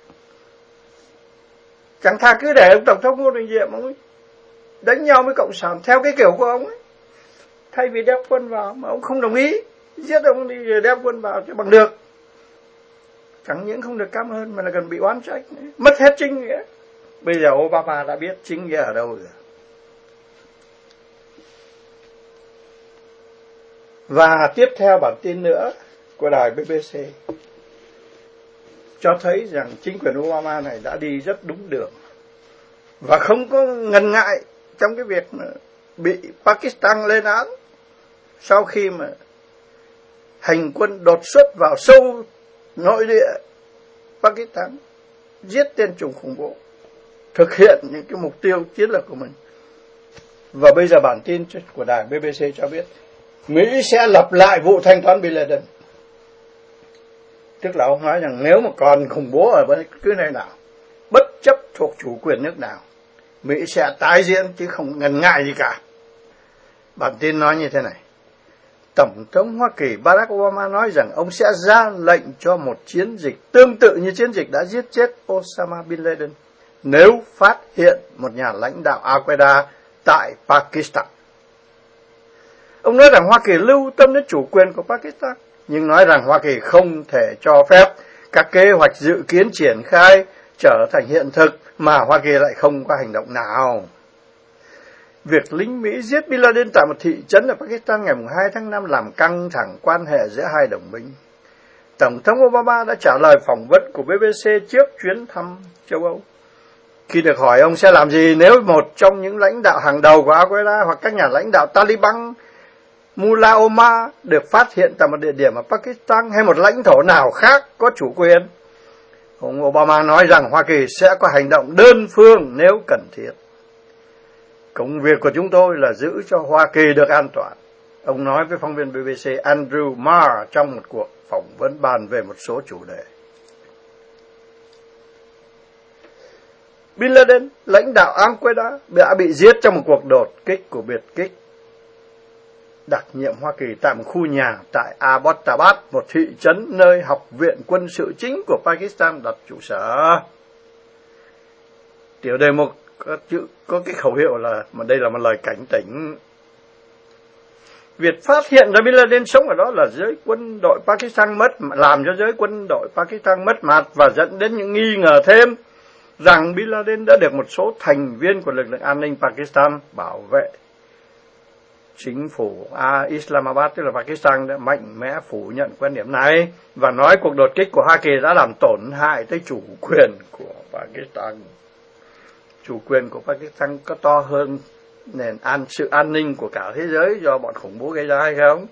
Chẳng thà cứ để ông Tổng thống Ngô Đình Diệm ông ấy đánh nhau với Cộng sản theo cái kiểu của ông ấy, thay vì đem quân vào, mà ông không đồng ý, giết ông đi rồi đem quân vào cho bằng được. Chẳng những không được cảm ơn mà là gần bị oán trách, mất hết chính nghĩa. Bây giờ Obama đã biết chính nghĩa ở đâu rồi. Và tiếp theo bản tin nữa của đài bê bê xê cho thấy rằng chính quyền Obama này đã đi rất đúng đường và không có ngần ngại trong cái việc mà bị Pakistan lên án sau khi mà hành quân đột xuất vào sâu nội địa Pakistan, giết tên trùm khủng bố, thực hiện những cái mục tiêu chiến lược của mình. Và bây giờ bản tin của đài bê bê xê cho biết Mỹ sẽ lập lại vụ thanh toán Bin Laden. Tức là ông nói rằng nếu mà còn khủng bố ở bất cứ nơi nào, bất chấp thuộc chủ quyền nước nào, Mỹ sẽ tái diễn chứ không ngần ngại gì cả. Bản tin nói như thế này: Tổng thống Hoa Kỳ Barack Obama nói rằng ông sẽ ra lệnh cho một chiến dịch tương tự như chiến dịch đã giết chết Osama Bin Laden nếu phát hiện một nhà lãnh đạo Al-Qaeda tại Pakistan. Ông nói rằng Hoa Kỳ lưu tâm đến chủ quyền của Pakistan, nhưng nói rằng Hoa Kỳ không thể cho phép các kế hoạch dự kiến triển khai trở thành hiện thực mà Hoa Kỳ lại không có hành động nào. Việc lính Mỹ giết Bin Laden tại một thị trấn ở Pakistan ngày hai tháng năm làm căng thẳng quan hệ giữa hai đồng minh. Tổng thống Obama đã trả lời phỏng vấn của bê bê xê trước chuyến thăm châu Âu. Khi được hỏi ông sẽ làm gì nếu một trong những lãnh đạo hàng đầu của Al-Qaeda hoặc các nhà lãnh đạo Taliban, Mullah Omar, được phát hiện tại một địa điểm ở Pakistan hay một lãnh thổ nào khác có chủ quyền, ông Obama nói rằng Hoa Kỳ sẽ có hành động đơn phương nếu cần thiết. Công việc của chúng tôi là giữ cho Hoa Kỳ được an toàn, ông nói với phóng viên bê bê xê Andrew Marr trong một cuộc phỏng vấn bàn về một số chủ đề. Bin Laden, lãnh đạo Al-Qaeda, đã bị giết trong một cuộc đột kích của biệt kích đặc nhiệm Hoa Kỳ tại một khu nhà tại Abbottabad, một thị trấn nơi Học viện quân sự chính của Pakistan đặt trụ sở. Tiểu đề mục có chữ có cái khẩu hiệu là mà đây là một lời cảnh tỉnh. Việc phát hiện ra Bin Laden sống ở đó là giới quân đội Pakistan mất làm cho giới quân đội Pakistan mất mặt và dẫn đến những nghi ngờ thêm rằng Bin Laden đã được một số thành viên của lực lượng an ninh Pakistan bảo vệ. Chính phủ à, Islamabad, tức là Pakistan, đã mạnh mẽ phủ nhận quan điểm này và nói cuộc đột kích của Hoa Kỳ đã làm tổn hại tới chủ quyền của Pakistan. Chủ quyền của Pakistan có to hơn nền an sự an ninh của cả thế giới do bọn khủng bố gây ra hay không?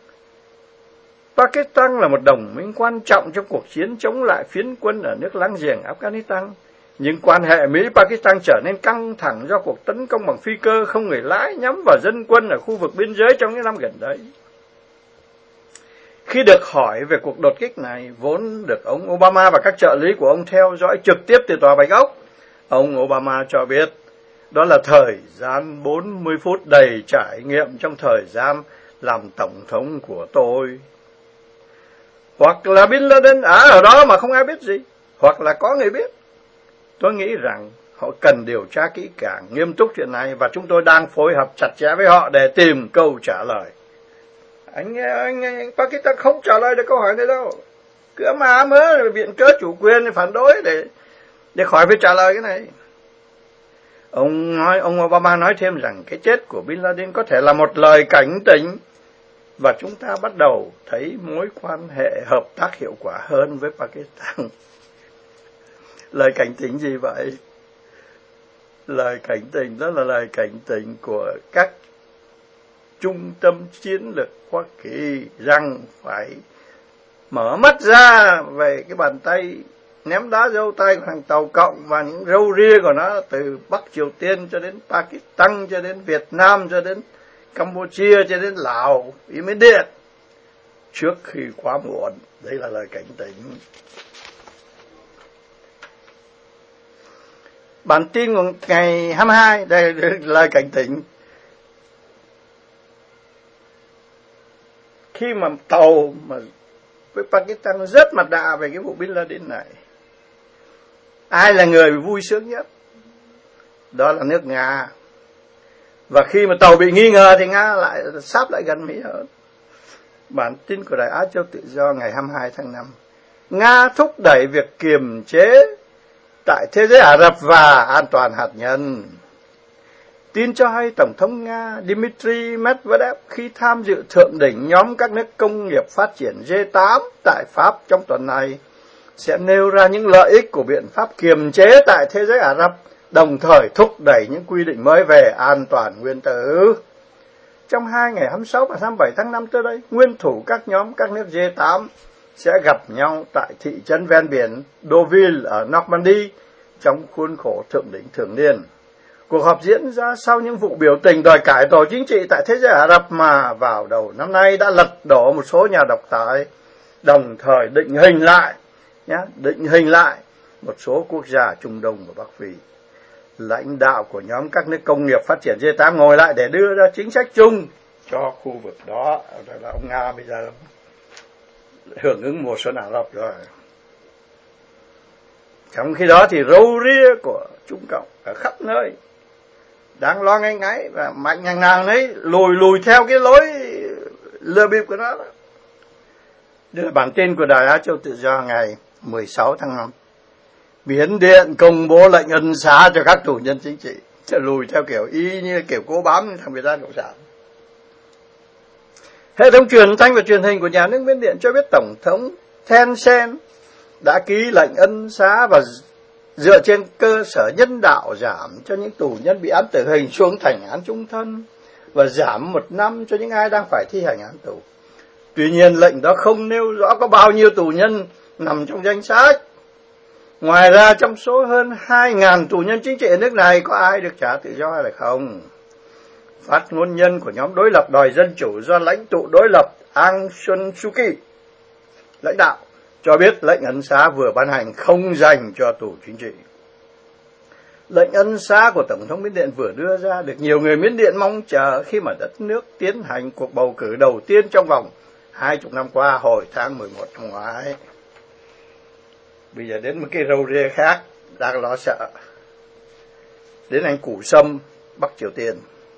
Pakistan là một đồng minh quan trọng trong cuộc chiến chống lại phiến quân ở nước láng giềng Afghanistan. Nhưng quan hệ Mỹ-Pakistan trở nên căng thẳng do cuộc tấn công bằng phi cơ không người lái nhắm vào dân quân ở khu vực biên giới trong những năm gần đây. Khi được hỏi về cuộc đột kích này, vốn được ông Obama và các trợ lý của ông theo dõi trực tiếp từ Tòa Bạch Ốc, ông Obama cho biết đó là thời gian bốn mươi phút đầy trải nghiệm trong thời gian làm tổng thống của tôi. Hoặc là Bin Laden ở ở đó mà không ai biết gì, hoặc là có người biết. Tôi nghĩ rằng Họ cần điều tra kỹ càng, nghiêm túc chuyện này, và chúng tôi đang phối hợp chặt chẽ với họ để tìm câu trả lời. Anh nghe, anh, anh Pakistan không trả lời được câu hỏi này đâu. Cứ mà mớ viện cớ chủ quyền phản đối để để khỏi phải trả lời cái này. Ông nói, ông Obama nói thêm rằng cái chết của Bin Laden có thể là một lời cảnh tỉnh, và chúng ta bắt đầu thấy mối quan hệ hợp tác hiệu quả hơn với Pakistan. Lời cảnh tỉnh gì vậy? Lời cảnh tỉnh đó là lời cảnh tỉnh của các trung tâm chiến lược Hoa Kỳ rằng phải mở mắt ra về cái bàn tay ném đá dâu tay của thằng Tàu Cộng và những râu ria của nó từ Bắc Triều Tiên cho đến Pakistan, cho đến Việt Nam, cho đến Campuchia, cho đến Lào, Ý Miến Điện, trước khi quá muộn. Đây là lời cảnh tỉnh. Bản tin của ngày hai mươi hai, đây là lời cảnh tỉnh. Khi mà tàu mà với Pakistan rất mặt đạ về cái vụ Bin Laden này, ai là người vui sướng nhất? Đó là nước Nga. Và khi mà tàu bị nghi ngờ thì Nga lại sáp lại gần Mỹ hơn. Bản tin của Đài Á Châu Tự Do ngày hai mươi hai tháng năm. Nga thúc đẩy việc kiềm chế tại thế giới Ả Rập và an toàn hạt nhân. Tin cho hay Tổng thống Nga Dmitry Medvedev khi tham dự thượng đỉnh nhóm các nước công nghiệp phát triển G tám tại Pháp trong tuần này sẽ nêu ra những lợi ích của biện pháp kiềm chế tại thế giới Ả Rập, đồng thời thúc đẩy những quy định mới về an toàn nguyên tử. Trong hai ngày hai mươi sáu và hai mươi bảy tháng năm tới đây, nguyên thủ các nhóm các nước G tám sẽ gặp nhau tại thị trấn ven biển Deauville ở Normandy trong khuôn khổ thượng đỉnh thường niên. Cuộc họp diễn ra sau những vụ biểu tình đòi cải tổ chính trị tại thế giới Ả Rập mà vào đầu năm nay đã lật đổ một số nhà độc tài, đồng thời định hình lại, nhá, định hình lại một số quốc gia Trung Đông và Bắc Phi. Lãnh đạo của nhóm các nước công nghiệp phát triển G tám ngồi lại để đưa ra chính sách chung cho khu vực đó. Đó là ông Nga bây giờ hưởng ứng mùa xuân Ả Rập rồi. Trong khi đó thì râu ria của Trung Cộng ở khắp nơi đang lo ngay ngáy và mạnh nhàng nàng ấy lùi lùi theo cái lối lừa bịp của nó. Đây là bản tin của Đài Á Châu Tự Do ngày mười sáu tháng năm. Miến Điện công bố lệnh ân xá cho các tù nhân chính trị, sẽ lùi theo kiểu y như kiểu cố bám thằng Việt Nam Cộng sản. Hệ thống truyền thanh và truyền hình của nhà nước Miến Điện cho biết Tổng thống Thein Sein đã ký lệnh ân xá và dựa trên cơ sở nhân đạo giảm cho những tù nhân bị án tử hình xuống thành án chung thân và giảm một năm cho những ai đang phải thi hành án tù. Tuy nhiên lệnh đó không nêu rõ có bao nhiêu tù nhân nằm trong danh sách. Ngoài ra trong số hơn hai nghìn tù nhân chính trị ở nước này có ai được trả tự do hay là không? Phát ngôn nhân của nhóm đối lập đòi dân chủ do lãnh tụ đối lập Aung San Suu Kyi lãnh đạo cho biết lệnh ân xá vừa ban hành không dành cho tù chính trị. Lệnh ân xá của Tổng thống Miến Điện vừa đưa ra được nhiều người Miến Điện mong chờ khi mà đất nước tiến hành cuộc bầu cử đầu tiên trong vòng hai mươi năm qua hồi tháng mười một năm ngoái. Bây giờ đến một cái râu ria khác đang lo sợ. Đến anh Củ Sâm, Bắc Triều Tiên.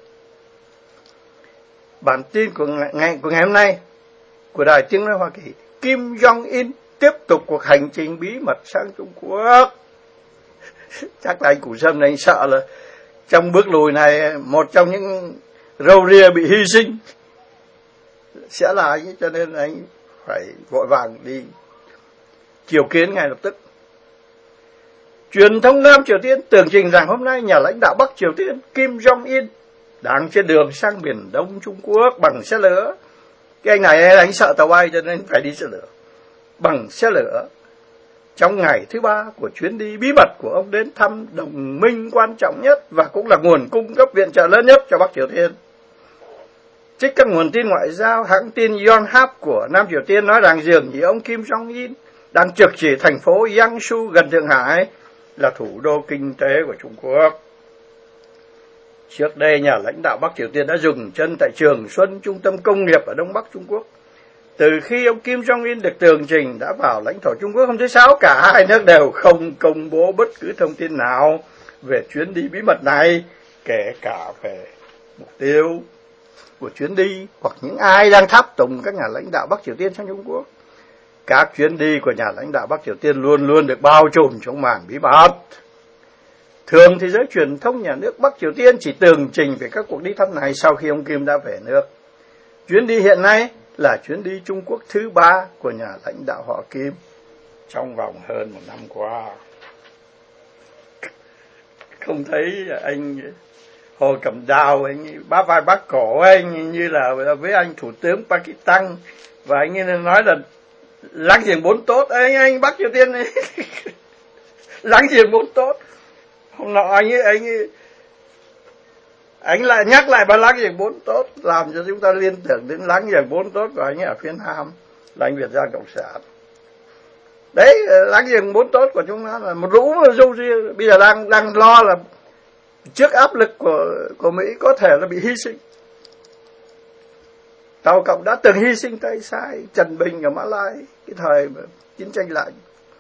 Bản tin của ngày, của ngày hôm nay của Đài Tiếng Nói Hoa Kỳ. Kim Jong-un tiếp tục cuộc hành trình bí mật sang Trung Quốc. Chắc là anh Củ Sâm này anh sợ là trong bước lùi này một trong những râu ria bị hy sinh sẽ là anh, cho nên anh phải vội vàng đi chiều kiến ngay lập tức. Truyền thông Nam Triều Tiên tường trình rằng hôm nay nhà lãnh đạo Bắc Triều Tiên Kim Jong-un đang trên đường sang biển Đông Trung Quốc bằng xe lửa. Cái anh này anh sợ tàu bay cho nên phải đi xe lửa. Bằng xe lửa trong ngày thứ ba của chuyến đi bí mật của ông đến thăm đồng minh quan trọng nhất và cũng là nguồn cung cấp viện trợ lớn nhất cho Bắc Triều Tiên. Trích các nguồn tin ngoại giao, hãng tin Yonhap của Nam Triều Tiên nói rằng dường như ông Kim Jong-un đang trực chỉ thành phố Jiangsu gần Thượng Hải là thủ đô kinh tế của Trung Quốc. Trước đây, nhà lãnh đạo Bắc Triều Tiên đã dừng chân tại Trường Xuân, trung tâm công nghiệp ở Đông Bắc Trung Quốc. Từ khi ông Kim Jong-un được tường trình đã vào lãnh thổ Trung Quốc hôm thứ Sáu, cả hai nước đều không công bố bất cứ thông tin nào về chuyến đi bí mật này, kể cả về mục tiêu của chuyến đi hoặc những ai đang tháp tùng các nhà lãnh đạo Bắc Triều Tiên sang Trung Quốc. Các chuyến đi của nhà lãnh đạo Bắc Triều Tiên luôn luôn được bao trùm trong màn bí mật. Thường thì giới truyền thông nhà nước Bắc Triều Tiên chỉ tường trình về các cuộc đi thăm này sau khi ông Kim đã về nước. Chuyến đi hiện nay là chuyến đi Trung Quốc thứ ba của nhà lãnh đạo họ Kim trong vòng hơn một năm qua. Không thấy anh Hồ Cẩm Đào, anh bá vai bác cổ anh như là với anh Thủ tướng Pakistan, và anh ấy nói là láng giềng bốn tốt. Anh anh Bắc Triều Tiên này láng giềng bốn tốt. Hôm nọ anh ấy anh ấy anh lại nhắc lại bà láng giềng bốn tốt, làm cho chúng ta liên tưởng đến láng giềng bốn tốt của anh ấy ở phía Nam là anh Việt Giang Cộng sản. Đấy, láng giềng bốn tốt của chúng ta là một lũ râu ria bây giờ đang đang lo là trước áp lực của của Mỹ có thể là bị hy sinh. Tàu Cộng đã từng hy sinh tay sai Trần Bình ở Mã Lai cái thời chiến tranh lạnh,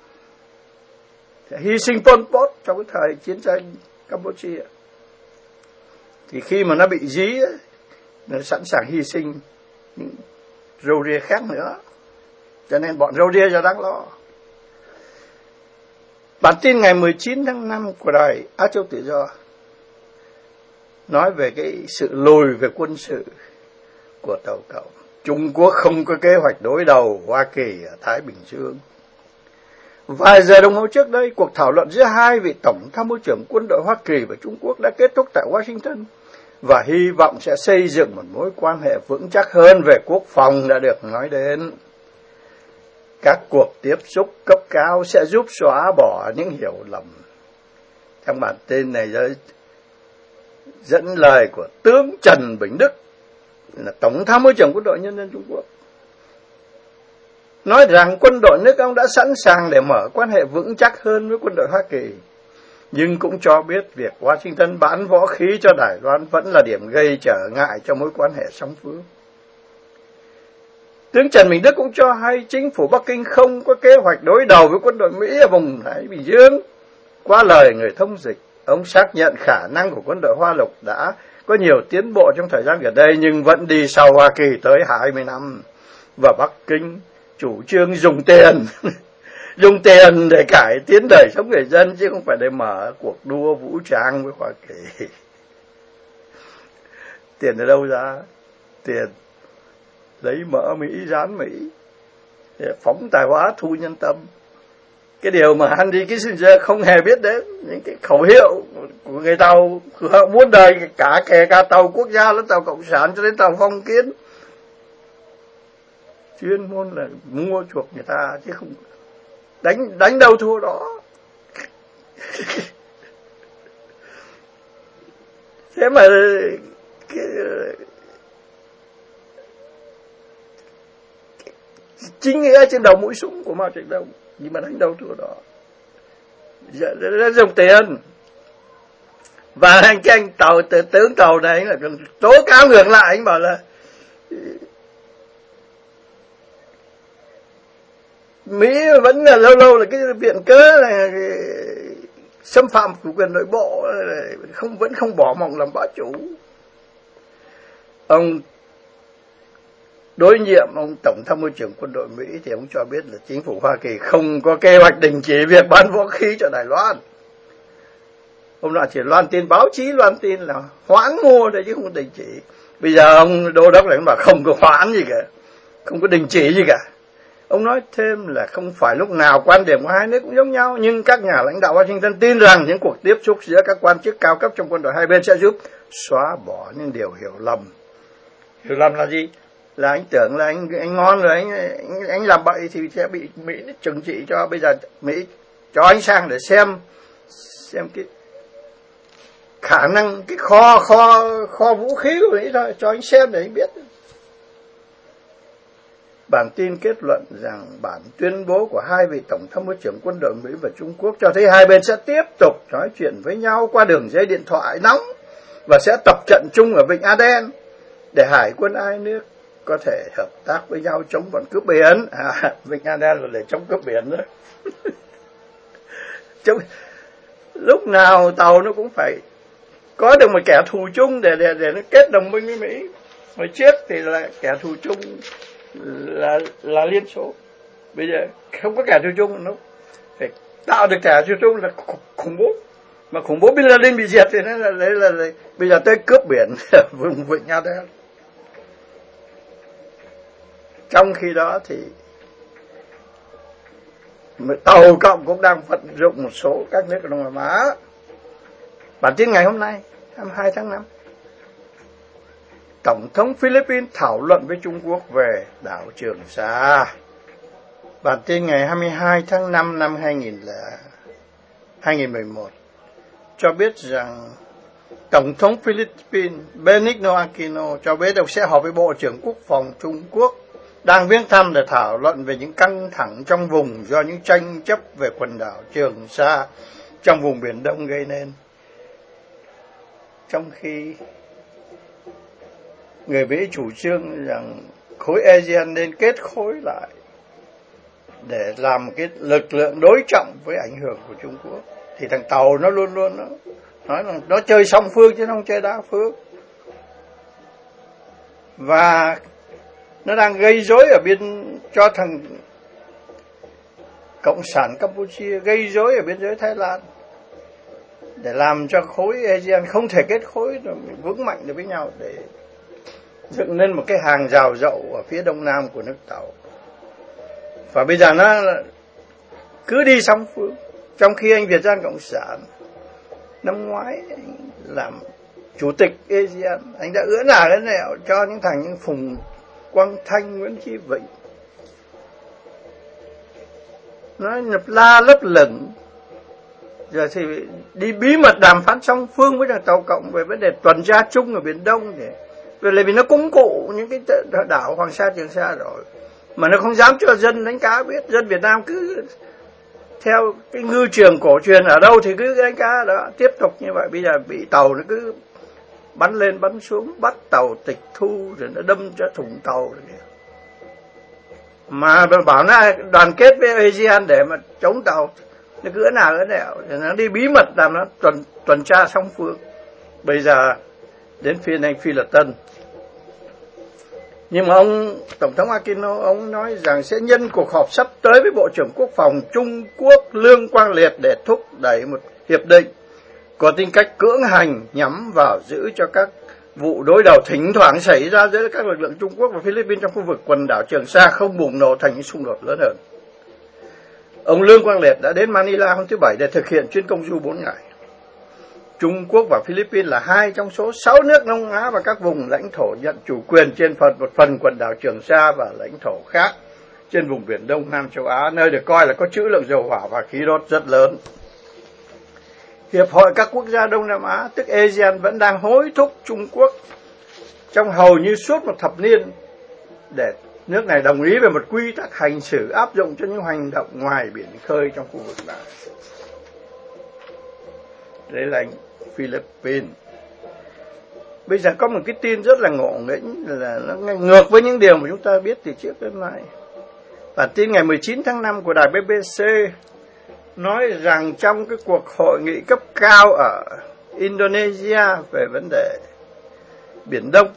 hy sinh Pol Pot trong cái thời chiến tranh Campuchia. Thì khi mà nó bị dí, nó sẵn sàng hy sinh những râu ria khác nữa. Cho nên bọn râu ria giờ đang lo. Bản tin ngày mười chín tháng năm của đài Á Châu Tự Do nói về cái sự lùi về quân sự của Tàu Cộng. Trung Quốc không có kế hoạch đối đầu Hoa Kỳ ở Thái Bình Dương. Vài giờ đồng hồ trước đây, cuộc thảo luận giữa hai vị tổng tham mưu trưởng quân đội Hoa Kỳ và Trung Quốc đã kết thúc tại Washington, và hy vọng sẽ xây dựng một mối quan hệ vững chắc hơn về quốc phòng đã được nói đến. Các cuộc tiếp xúc cấp cao sẽ giúp xóa bỏ những hiểu lầm. Trong bản tin này dẫn lời của tướng Trần Bình Đức, là tổng tham mưu trưởng quân đội nhân dân Trung Quốc, nói rằng quân đội nước ông đã sẵn sàng để mở quan hệ vững chắc hơn với quân đội Hoa Kỳ, nhưng cũng cho biết việc Washington bán võ khí cho Đài Loan vẫn là điểm gây trở ngại cho mối quan hệ song phương. Tướng Trần Bình Đức cũng cho hay chính phủ Bắc Kinh không có kế hoạch đối đầu với quân đội Mỹ ở vùng Thái Bình Dương. Qua lời người thông dịch, ông xác nhận khả năng của quân đội Hoa Lục đã có nhiều tiến bộ trong thời gian gần đây, nhưng vẫn đi sau Hoa Kỳ tới hai mươi năm. Và Bắc Kinh chủ trương dùng tiền, dùng tiền để cải tiến đời sống người dân, chứ không phải để mở cuộc đua vũ trang với Hoa Kỳ. Tiền ở đâu ra? Tiền lấy mỡ Mỹ, rán Mỹ, phóng tài hóa, thu nhân tâm. Cái điều mà Henry Kissinger không hề biết đến, những cái khẩu hiệu của người Tàu muôn đời, cả kể cả tàu quốc gia lẫn tàu cộng sản cho đến tàu phong kiến, chuyên môn là mua chuộc người ta, chứ không đánh đánh đâu thua đó. Thế mà cái, chính nghĩa trên đầu mũi súng của Mao Trạch Đông, nhưng mà đánh đâu thua đó. Đã dùng tiền. Và anh cái anh tàu tướng tàu này anh là tố cáo ngược lại, anh bảo là Mỹ vẫn là lâu lâu là cái viện cớ là xâm phạm chủ quyền nội bộ, không vẫn không bỏ mộng làm bá chủ. Ông đối nhiệm ông tổng tham mưu trưởng quân đội Mỹ thì ông cho biết là chính phủ Hoa Kỳ không có kế hoạch đình chỉ việc bán vũ khí cho Đài Loan. Ông đã chỉ loan tin, báo chí loan tin là hoãn mua thôi chứ không có đình chỉ. Bây giờ ông đô đốc lại bảo không có hoãn gì cả, không có đình chỉ gì cả. Ông nói thêm là không phải lúc nào quan điểm của hai nước cũng giống nhau, nhưng các nhà lãnh đạo Washington tin rằng những cuộc tiếp xúc giữa các quan chức cao cấp trong quân đội hai bên sẽ giúp xóa bỏ những điều hiểu lầm. Hiểu lầm là gì? Là anh tưởng là anh anh ngon rồi, anh anh, anh làm bậy thì sẽ bị Mỹ trừng trị cho. Bây giờ Mỹ cho anh sang để xem xem cái khả năng, cái kho kho kho vũ khí của Mỹ thôi, cho anh xem để anh biết. Bản tin kết luận rằng bản tuyên bố của hai vị tổng tham mưu trưởng quân đội Mỹ và Trung Quốc cho thấy hai bên sẽ tiếp tục nói chuyện với nhau qua đường dây điện thoại nóng và sẽ tập trận chung ở Vịnh Aden để hải quân hai nước có thể hợp tác với nhau chống bọn cướp biển. À, Vịnh Aden là để chống cướp biển đó. chống lúc nào tàu nó cũng phải có được một kẻ thù chung để để để nó kết đồng minh với Mỹ. Hồi trước thì là kẻ thù chung là là Liên Xô, bây giờ không có kẻ thù chung, nó phải tạo được kẻ thù chung là khủng bố. Mà khủng bố Bin Laden bị diệt thì nó là đấy là, là bây giờ tới cướp biển vùng vịnh Aden. Trong khi đó thì tàu cộng cũng đang vận dụng một số các nước ở Đông Nam Á. Bản tin ngày hôm nay hai mươi hai tháng năm, Tổng thống Philippines thảo luận với Trung Quốc về đảo Trường Sa. Bản tin ngày hai mươi hai tháng năm năm hai nghìn mười một cho biết rằng Tổng thống Philippines Benigno Aquino cho biết ông sẽ họp với Bộ trưởng Quốc phòng Trung Quốc đang viếng thăm để thảo luận về những căng thẳng trong vùng do những tranh chấp về quần đảo Trường Sa trong vùng Biển Đông gây nên. Trong khi người Mỹ chủ trương rằng khối ASEAN nên kết khối lại để làm một cái lực lượng đối trọng với ảnh hưởng của Trung Quốc, thì thằng Tàu nó luôn luôn nó nói là nó chơi song phương chứ không chơi đa phương, và nó đang gây rối ở biên cho thằng Cộng sản Campuchia gây rối ở biên giới Thái Lan để làm cho khối ASEAN không thể kết khối vững mạnh được với nhau, để dựng nên một cái hàng rào dậu ở phía đông nam của nước Tàu. Và bây giờ nó cứ đi song phương, trong khi anh Việt Giang Cộng sản năm ngoái anh làm chủ tịch ASEAN, anh đã ưỡn ả đến nẻo cho những thằng như Phùng Quang Thanh, Nguyễn Chí Vịnh nói nhập la lấp lửng, giờ thì đi bí mật đàm phán song phương với thằng Tàu Cộng về vấn đề tuần tra chung ở Biển Đông, để vì vì nó củng cụ những cái đảo Hoàng Sa, Trường Sa rồi, mà nó không dám cho dân đánh cá biết. Dân Việt Nam cứ theo cái ngư trường cổ truyền ở đâu thì cứ đánh cá đó, tiếp tục như vậy. Bây giờ bị tàu nó cứ bắn lên bắn xuống, bắt tàu tịch thu rồi nó đâm cho thủng tàu rồi. Mà bảo nó đoàn kết với ASEAN để mà chống tàu, nó cứ nào ở nào rồi nó đi bí mật làm nó tuần tuần tra song phương. Bây giờ đến phiên anh Phi Lật Tân, nhưng mà ông Tổng thống Aquino ông nói rằng sẽ nhân cuộc họp sắp tới với Bộ trưởng Quốc phòng Trung Quốc Lương Quang Liệt để thúc đẩy một hiệp định có tính cách cưỡng hành nhắm vào giữ cho các vụ đối đầu thỉnh thoảng xảy ra giữa các lực lượng Trung Quốc và Philippines trong khu vực quần đảo Trường Sa không bùng nổ thành những xung đột lớn hơn. Ông Lương Quang Liệt đã đến Manila hôm thứ Bảy để thực hiện chuyến công du bốn ngày. Trung Quốc và Philippines là hai trong số sáu nước Đông Á và các vùng lãnh thổ nhận chủ quyền trên phần một phần quần đảo Trường Sa và lãnh thổ khác trên vùng Biển Đông Nam châu Á, nơi được coi là có trữ lượng dầu hỏa và khí đốt rất lớn. Hiệp hội các quốc gia Đông Nam Á, tức ASEAN, vẫn đang hối thúc Trung Quốc trong hầu như suốt một thập niên để nước này đồng ý về một quy tắc hành xử áp dụng cho những hành động ngoài biển khơi trong khu vực này. Đấy là Philippines. Bây giờ có một cái tin rất là ngộ nghĩnh, là nó ngược với những điều mà chúng ta biết từ trước đến nay. Bản tin ngày mười chín tháng năm của đài bê bê xê nói rằng trong cái cuộc hội nghị cấp cao ở Indonesia về vấn đề Biển Đông,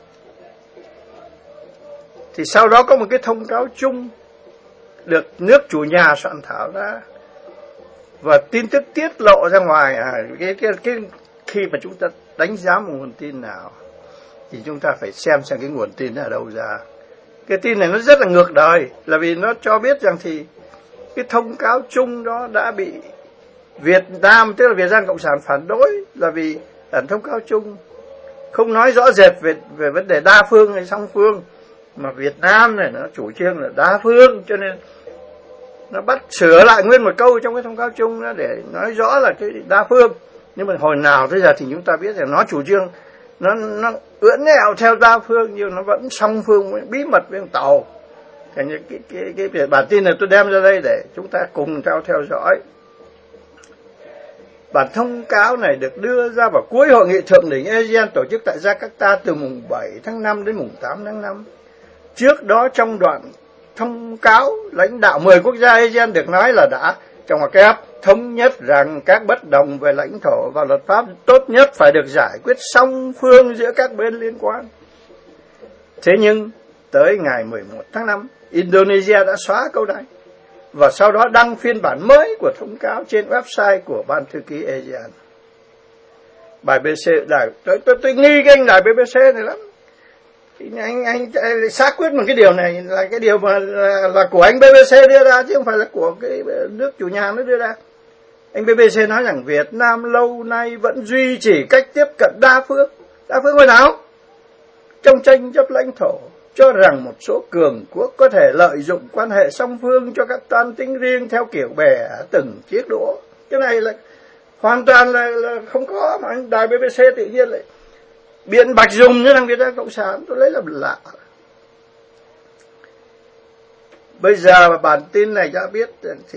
thì sau đó có một cái thông cáo chung được nước chủ nhà soạn thảo ra, và tin tức tiết lộ ra ngoài. À, cái, cái, cái, khi mà chúng ta đánh giá một nguồn tin nào thì chúng ta phải xem xem cái nguồn tin ở đâu ra. Cái tin này nó rất là ngược đời, là vì nó cho biết rằng thì cái thông cáo chung đó đã bị Việt Nam, tức là Việt Nam Cộng sản phản đối, là vì bản thông cáo chung không nói rõ rệt về về vấn đề đa phương hay song phương, mà Việt Nam này nó chủ trương là đa phương, cho nên nó bắt sửa lại nguyên một câu trong cái thông cáo chung đó để nói rõ là cái đa phương. Nhưng mà hồi nào tới giờ thì chúng ta biết rằng nó chủ trương nó nó ưỡn nẹo theo đa phương, nhưng nó vẫn song phương bí mật với Tàu. Cái cái cái, cái, cái bản tin này tôi đem ra đây để chúng ta cùng theo theo dõi. Bản thông cáo này được đưa ra vào cuối hội nghị thượng đỉnh ASEAN tổ chức tại Jakarta từ mùng bảy tháng năm đến mùng tám tháng năm. Trước đó trong đoạn thông cáo, lãnh đạo mười quốc gia ASEAN được nói là đã trong ngoặc kép thống nhất rằng các bất đồng về lãnh thổ và luật pháp tốt nhất phải được giải quyết song phương giữa các bên liên quan. Thế nhưng, tới ngày mười một tháng năm, Indonesia đã xóa câu này, và sau đó đăng phiên bản mới của thông cáo trên website của Ban Thư ký a sê an. Bài bê xê, đài, tôi, tôi, tôi nghi cái anh đài bê bê xê này lắm. Anh, anh, anh xác quyết một cái điều này là cái điều mà là, là của anh bê bê xê đưa ra, chứ không phải là của cái nước chủ nhà nó đưa ra. Anh bê bê xê nói rằng Việt Nam lâu nay vẫn duy trì cách tiếp cận đa phương. Đa phương hồi nào? Trong tranh chấp lãnh thổ, cho rằng một số cường quốc có thể lợi dụng quan hệ song phương cho các toan tính riêng theo kiểu bè từng chiếc đũa. Cái này là hoàn toàn là, là không có, mà anh đài bê bê xê tự nhiên lại biện bạch dùng như thằng Việt Nam Cộng sản. Tôi lấy làm lạ. Bây giờ bản tin này cho biết thì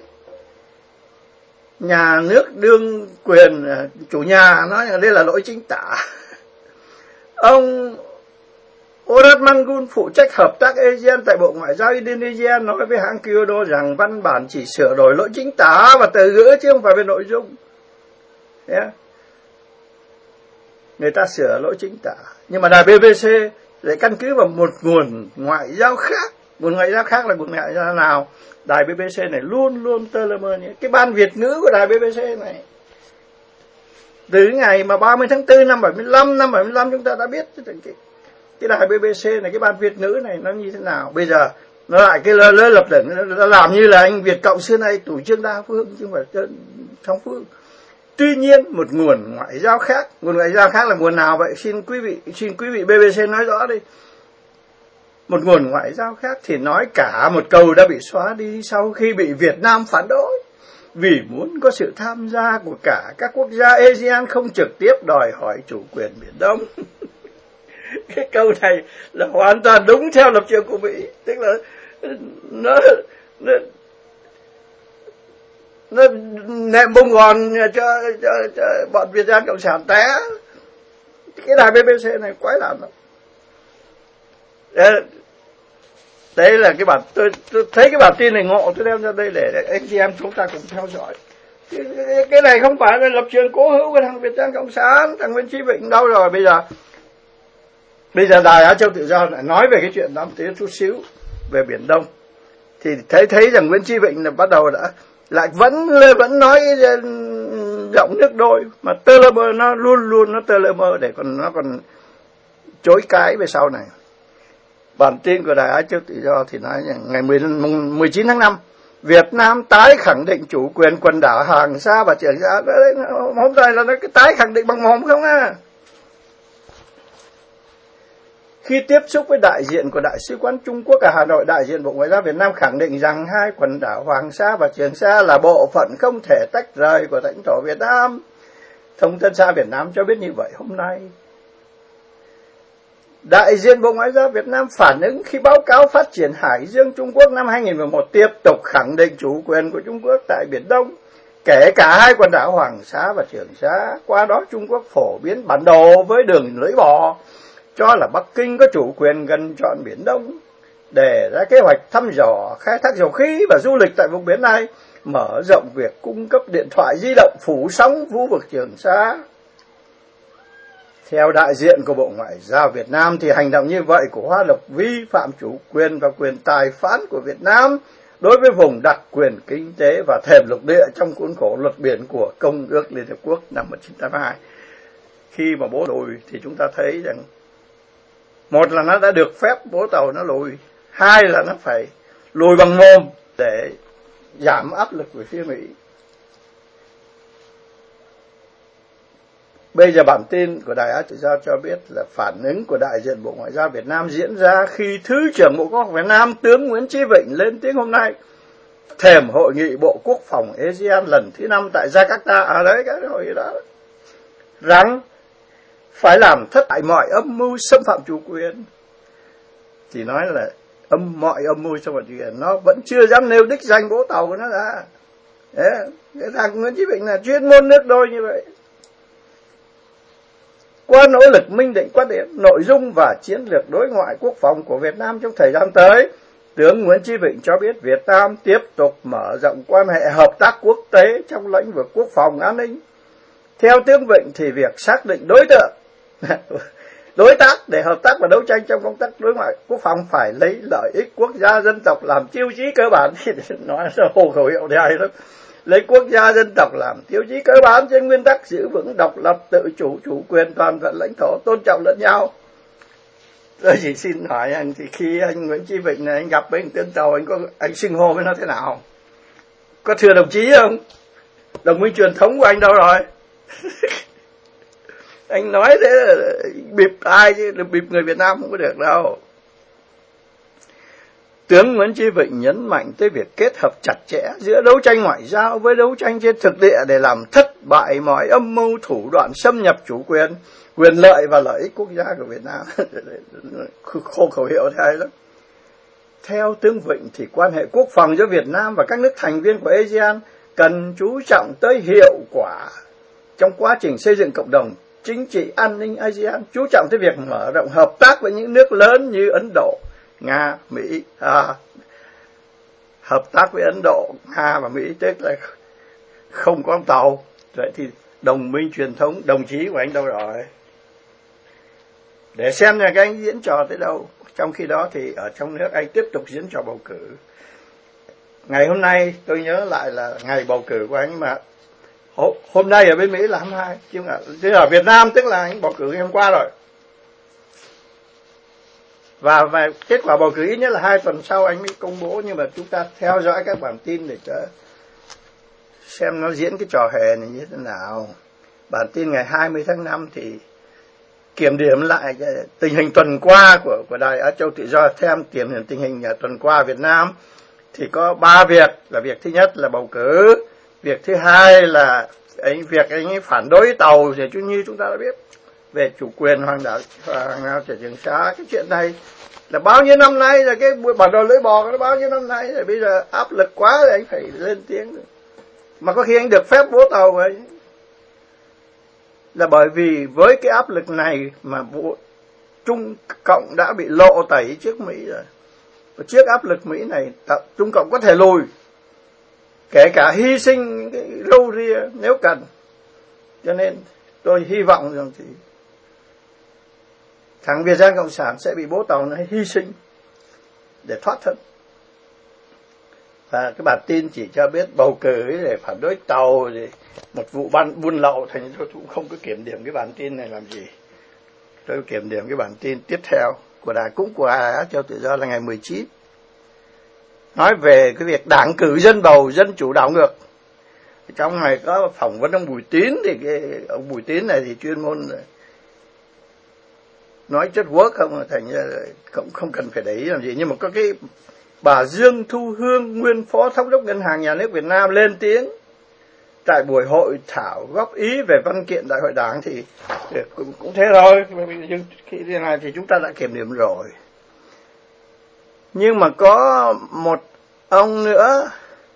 nhà nước đương quyền chủ nhà nói là đây là lỗi chính tả. Ông Orat Mangun, phụ trách hợp tác a sê an tại Bộ Ngoại giao Indonesia, nói với hãng Kyodo rằng văn bản chỉ sửa đổi lỗi chính tả và từ ngữ chứ không phải về nội dung. Yeah. Người ta sửa lỗi chính tả, nhưng mà đài bê bê xê lại căn cứ vào một nguồn ngoại giao khác. Nguồn ngoại giao khác là nguồn ngoại giao nào? Đài bê bê xê này luôn luôn tơ lơ mơ. Cái ban Việt ngữ của đài bê bê xê này, từ ngày mà ba mươi tháng tư năm bảy mươi lăm, năm bảy mươi lăm chúng ta đã biết cái, cái đài bê bê xê này, cái ban Việt ngữ này nó như thế nào. Bây giờ nó lại cái lơ lơ lập lửng, nó làm như là anh Việt Cộng xưa nay chủ trương đa phương chứ không phải song phương. Tuy nhiên một nguồn ngoại giao khác, nguồn ngoại giao khác là nguồn nào vậy? Xin quý vị, xin quý vị bê bê xê nói rõ đi. Một nguồn ngoại giao khác thì nói cả một câu đã bị xóa đi sau khi bị Việt Nam phản đối, vì muốn có sự tham gia của cả các quốc gia a sê an không trực tiếp đòi hỏi chủ quyền Biển Đông. Cái câu này là hoàn toàn đúng theo lập trường của Mỹ, tức là nó nó nó nệm bông gòn cho, cho, cho bọn Việt Nam Cộng sản té. Cái đài bê bê xê này quái lắm. Đây là cái bản, tôi, tôi thấy cái bản tin này ngộ, tôi đem ra đây để anh chị em chúng ta cùng theo dõi. Cái, cái này không phải là lập trường cố hữu của thằng Việt Nam Cộng sản, thằng Nguyễn Chí Vịnh đâu rồi. Bây giờ bây giờ đài Á Châu Tự Do lại nói về cái chuyện đó một chút xíu về Biển Đông, thì thấy thấy rằng Nguyễn Chí Vịnh là bắt đầu đã lại vẫn vẫn nói giọng nước đôi, mà tơ lơ mơ, nó luôn luôn nó tơ lơ mơ để còn nó còn chối cái về sau này. Bản tin của đài Á Châu Tự Do thì nói rằng ngày mười chín tháng năm, Việt Nam tái khẳng định chủ quyền quần đảo Hoàng Sa và Trường Sa. Hôm nay là nó cái tái khẳng định bằng mồm không à? Khi tiếp xúc với đại diện của Đại sứ quán Trung Quốc ở Hà Nội, đại diện Bộ Ngoại giao Việt Nam khẳng định rằng hai quần đảo Hoàng Sa và Trường Sa là bộ phận không thể tách rời của lãnh thổ Việt Nam. Thông tấn xã Việt Nam cho biết như vậy hôm nay. Đại diện Bộ Ngoại giao Việt Nam phản ứng khi báo cáo phát triển Hải Dương Trung Quốc năm hai nghìn mười một tiếp tục khẳng định chủ quyền của Trung Quốc tại Biển Đông, kể cả hai quần đảo Hoàng Sa và Trường Sa. Qua đó Trung Quốc phổ biến bản đồ với đường lưỡi bò, cho là Bắc Kinh có chủ quyền gần trọn Biển Đông, đề ra kế hoạch thăm dò, khai thác dầu khí và du lịch tại vùng biển này, mở rộng việc cung cấp điện thoại di động phủ sóng khu vực Trường Sa. Theo đại diện của Bộ Ngoại giao Việt Nam thì hành động như vậy của Hoa Lục vi phạm chủ quyền và quyền tài phán của Việt Nam đối với vùng đặc quyền kinh tế và thềm lục địa trong khuôn khổ luật biển của Công ước Liên Hợp Quốc năm một nghìn chín trăm tám mươi hai. Khi mà bố lùi thì chúng ta thấy rằng một là nó đã được phép bố tàu nó lùi, hai là nó phải lùi bằng mồm để giảm áp lực về phía Mỹ. Bây giờ bản tin của Đài Á Tự Do cho biết là phản ứng của đại diện Bộ Ngoại giao Việt Nam diễn ra khi Thứ trưởng Bộ Quốc phòng Việt Nam tướng Nguyễn Chí Vịnh lên tiếng hôm nay thềm hội nghị Bộ Quốc phòng a sê an lần thứ năm tại Jakarta, ở à đấy cái hội nghị đó, rằng phải làm thất bại mọi âm mưu xâm phạm chủ quyền. Thì nói là âm mọi âm mưu xâm phạm chủ quyền, nó vẫn chưa dám nêu đích danh bố tàu của nó ra. Đấy, cái thằng Nguyễn Chí Vịnh là chuyên môn nước đôi như vậy. Qua nỗ lực minh định quan điểm, nội dung và chiến lược đối ngoại quốc phòng của Việt Nam trong thời gian tới, Tướng Nguyễn Chí Vịnh cho biết Việt Nam tiếp tục mở rộng quan hệ hợp tác quốc tế trong lĩnh vực quốc phòng an ninh. Theo tướng Vịnh thì việc xác định đối tượng, đối tác để hợp tác và đấu tranh trong công tác đối ngoại quốc phòng phải lấy lợi ích quốc gia dân tộc làm tiêu chí cơ bản. Nói là hồ khẩu hiệu thì hay lắm. Lấy quốc gia dân tộc làm tiêu chí cơ bản trên nguyên tắc giữ vững độc lập, tự chủ, chủ quyền, toàn vẹn lãnh thổ, tôn trọng lẫn nhau. Tôi chỉ xin hỏi anh, thì khi anh Nguyễn Chí Vịnh này anh gặp với anh tướng Tàu, anh có anh xưng hô với nó thế nào? Có thưa đồng chí không? Đồng minh truyền thống của anh đâu rồi? Anh nói thế là bịp ai chứ, được bịp người Việt Nam không có được đâu. Tướng Nguyễn Chí Vịnh nhấn mạnh tới việc kết hợp chặt chẽ giữa đấu tranh ngoại giao với đấu tranh trên thực địa để làm thất bại mọi âm mưu thủ đoạn xâm nhập chủ quyền, quyền lợi và lợi ích quốc gia của Việt Nam. Khô khẩu hiệu thế lắm. Theo tướng Vịnh thì quan hệ quốc phòng giữa Việt Nam và các nước thành viên của a sê an cần chú trọng tới hiệu quả trong quá trình xây dựng cộng đồng chính trị an ninh a sê an, chú trọng tới việc mở rộng hợp tác với những nước lớn như Ấn Độ, Nga, Mỹ. À, hợp tác với Ấn Độ, Nga và Mỹ tức là không có tàu. Vậy thì đồng minh truyền thống, đồng chí của anh đâu rồi? Để xem là các anh diễn trò tới đâu. Trong khi đó thì ở trong nước anh tiếp tục diễn trò bầu cử. Ngày hôm nay tôi nhớ lại là ngày bầu cử của anh, mà hôm nay ở bên Mỹ là hai mươi hai, chứ ở Việt Nam tức là anh bầu cử ngày hôm qua rồi. Và, và kết quả bầu cử ít nhất là hai tuần sau anh mới công bố, nhưng mà chúng ta theo dõi các bản tin để cho xem nó diễn cái trò hề này như thế nào. Bản tin ngày hai mươi tháng năm thì kiểm điểm lại tình hình tuần qua của, của Đài Á Châu Tự Do, thêm kiểm điểm tình hình tuần qua Việt Nam thì có ba việc. Là việc thứ nhất là bầu cử, việc thứ hai là anh, việc anh ấy phản đối tàu thì như chúng ta đã biết về chủ quyền hoàng đảo hoàng đảo Trường Sa. Cái chuyện này là bao nhiêu năm nay, là cái bản đồ lưỡi bò nó bao nhiêu năm nay rồi, bây giờ áp lực quá rồi anh phải lên tiếng. Mà có khi anh được phép bố tàu vậy, là bởi vì với cái áp lực này mà bộ Trung Cộng đã bị lộ tẩy trước Mỹ rồi. Và trước áp lực Mỹ này, Trung Cộng có thể lùi, kể cả hy sinh những cái râu ria nếu cần. Cho nên tôi hy vọng rằng thì thằng Việt Nam Cộng sản sẽ bị bố tàu này hy sinh để thoát thân. Và cái bản tin chỉ cho biết bầu cử để phản đối tàu, thì một vụ ban buôn lậu, thành tôi cũng không có kiểm điểm cái bản tin này làm gì. Tôi kiểm điểm cái bản tin tiếp theo của đài cũng của Đài Á Châu Tự Do là ngày mười chín, nói về cái việc đảng cử dân bầu, dân chủ đảo ngược. Trong này có phỏng vấn ông Bùi Tín, thì cái ông Bùi Tín này thì chuyên môn nói chất work không, thành ra cũng không cần phải để ý làm gì. Nhưng mà có cái bà Dương Thu Hương, nguyên phó thống đốc Ngân hàng Nhà nước Việt Nam lên tiếng tại buổi hội thảo góp ý về văn kiện đại hội đảng, thì cũng, cũng thế thôi. Khi thế này thì chúng ta đã kiểm điểm rồi. Nhưng mà có một ông nữa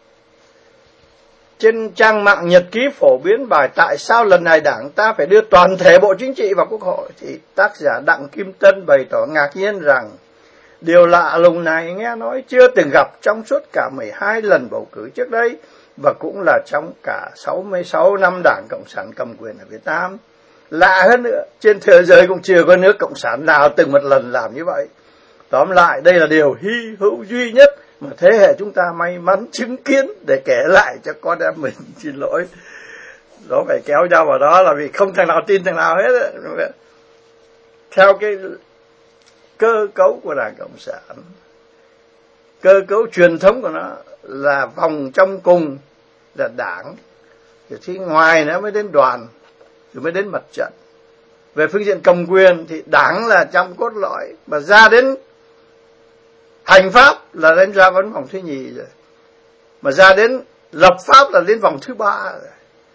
trên trang mạng Nhật ký phổ biến bài tại sao lần này đảng ta phải đưa toàn thể Bộ Chính trị vào Quốc hội, thì tác giả Đặng Kim Tân bày tỏ ngạc nhiên rằng điều lạ lùng này nghe nói chưa từng gặp trong suốt cả mười hai lần bầu cử trước đây, và cũng là trong cả sáu mươi sáu năm Đảng Cộng sản cầm quyền ở Việt Nam. Lạ hơn nữa, trên thế giới cũng chưa có nước Cộng sản nào từng một lần làm như vậy. Tóm lại, đây là điều hy hữu duy nhất mà thế hệ chúng ta may mắn chứng kiến để kể lại cho con em mình. Xin lỗi, nó phải kéo nhau vào đó là vì không thằng nào tin thằng nào hết. Theo cái cơ cấu của Đảng Cộng sản, cơ cấu truyền thống của nó là vòng trong cùng là đảng, rồi phía ngoài nó mới đến đoàn, rồi mới đến mặt trận. Về phương diện cầm quyền thì đảng là trong cốt lõi, mà ra đến hành pháp là đến ra vấn vòng thứ nhì rồi, mà ra đến lập pháp là đến vòng thứ ba rồi.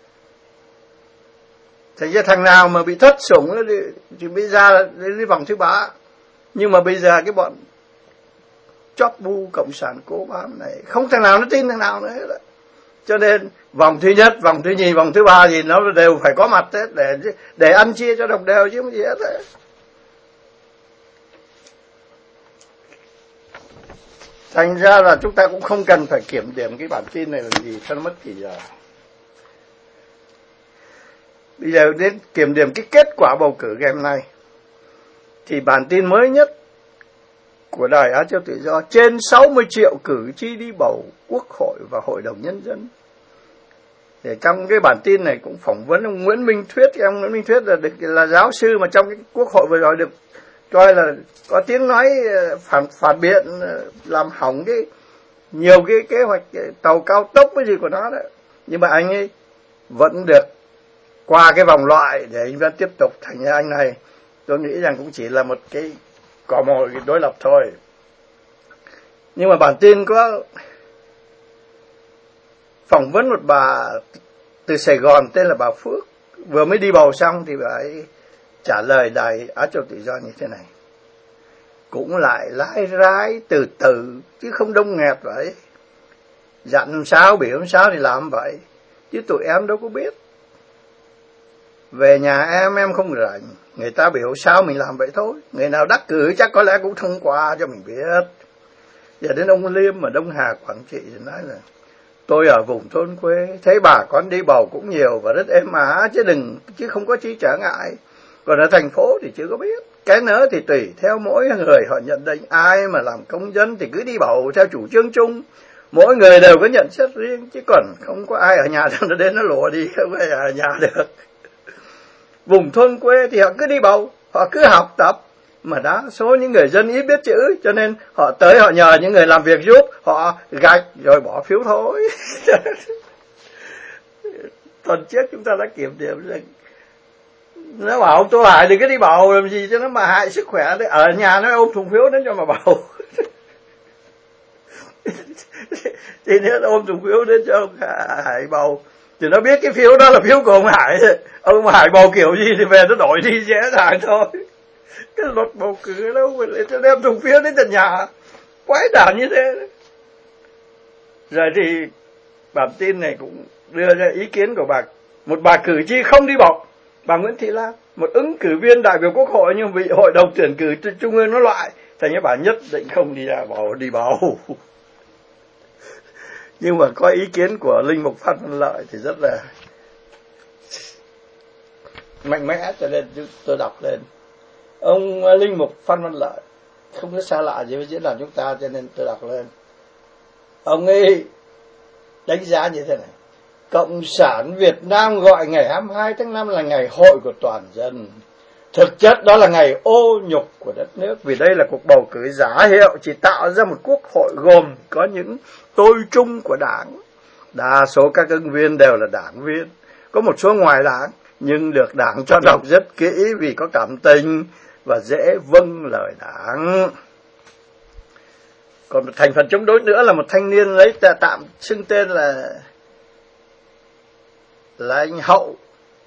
Thành ra thằng nào mà bị thất sủng thì mới ra đến vòng thứ ba. Nhưng mà bây giờ cái bọn chóp bu cộng sản cố bám này không thằng nào nó tin thằng nào nữa hết. Cho nên vòng thứ nhất, vòng thứ nhì, vòng thứ ba thì nó đều phải có mặt hết để để ăn chia cho đồng đều chứ không gì hết đấy. Thành ra là chúng ta cũng không cần phải kiểm điểm cái bản tin này làm gì cho nó mất kỳ giờ. Bây giờ đến kiểm điểm cái kết quả bầu cử ngày hôm nay. Thì bản tin mới nhất của Đài Á Châu Tự Do, trên sáu mươi triệu cử tri đi bầu Quốc hội và Hội đồng Nhân dân. Thì trong cái bản tin này cũng phỏng vấn ông Nguyễn Minh Thuyết. Ông Nguyễn Minh Thuyết là, là giáo sư mà trong cái Quốc hội vừa rồi được coi là có tiếng nói phản, phản biện, làm hỏng cái nhiều cái kế hoạch tàu cao tốc cái gì của nó đó. Nhưng mà anh ấy vẫn được qua cái vòng loại để anh vẫn tiếp tục. Thành ra anh này tôi nghĩ rằng cũng chỉ là một cái cò mồi đối lập thôi. Nhưng mà bản tin có phỏng vấn một bà từ Sài Gòn tên là bà Phước, vừa mới đi bầu xong thì bà ấy trả lời Đài Á Châu Tự Do như thế này. Cũng lại lái rái từ từ chứ không đông nghẹt vậy. Dặn sao biểu sao thì làm vậy, chứ tụi em đâu có biết. Về nhà em em không rảnh, người ta biểu sao mình làm vậy thôi. Người nào đắc cử chắc có lẽ cũng thông qua cho mình biết. Giờ đến ông Liêm ở Đông Hà Quảng Trị thì nói là tôi ở vùng thôn quê, thấy bà con đi bầu cũng nhiều và rất êm ả, chứ đừng chứ không có chi trở ngại. Còn ở thành phố thì chưa có biết. Cái nữa thì tùy theo mỗi người họ nhận định. Ai mà làm công dân thì cứ đi bầu theo chủ trương chung. Mỗi người đều có nhận xét riêng, chứ còn không có ai ở nhà đâu nó đến nó lùa đi, không ai ở nhà được. Vùng thôn quê thì họ cứ đi bầu, họ cứ học tập. Mà đa số những người dân ít biết chữ, cho nên họ tới họ nhờ những người làm việc giúp, họ gạch rồi bỏ phiếu thôi. Tuần trước chúng ta đã kiểm điểm rằng nó bảo ông Tô Hải đừng có đi bầu làm gì cho nó mà hại sức khỏe đấy. Ở nhà nó ôm thùng phiếu đến cho mà bầu. Thì nếu nó ôm thùng phiếu đến cho ông Hải bầu thì nó biết cái phiếu đó là phiếu của ông Hải. Ông Hải bầu kiểu gì thì về nó đổi đi dễ dàng thôi. Cái luật bầu cử đâu mà lại cho đem thùng phiếu đến tận nhà, quái đản như thế. Rồi thì bản tin này cũng đưa ra ý kiến của bà, một bà cử tri không đi bầu, bà Nguyễn Thị Lan, một ứng cử viên đại biểu Quốc hội nhưng bị hội đồng tuyển cử trung ương nó loại, thành ra bà nhất định không đi ra bầu, đi bầu. Nhưng mà có ý kiến của Linh Mục Phan Văn Lợi thì rất là mạnh mẽ, cho nên tôi đọc lên. Ông Linh Mục Phan Văn Lợi không có xa lạ gì với diễn đàn chúng ta, cho nên tôi đọc lên. Ông ấy đánh giá như thế này: Cộng sản Việt Nam gọi ngày hai mươi hai tháng năm là ngày hội của toàn dân. Thực chất đó là ngày ô nhục của đất nước, vì đây là cuộc bầu cử giả hiệu, chỉ tạo ra một quốc hội gồm có những tôi trung của đảng. Đa số các ứng viên đều là đảng viên, có một số ngoài đảng, nhưng được đảng cho đọc rất kỹ vì có cảm tình và dễ vâng lời đảng. Còn một thành phần chống đối nữa là một thanh niên lấy tạm xưng tên là là anh Hậu.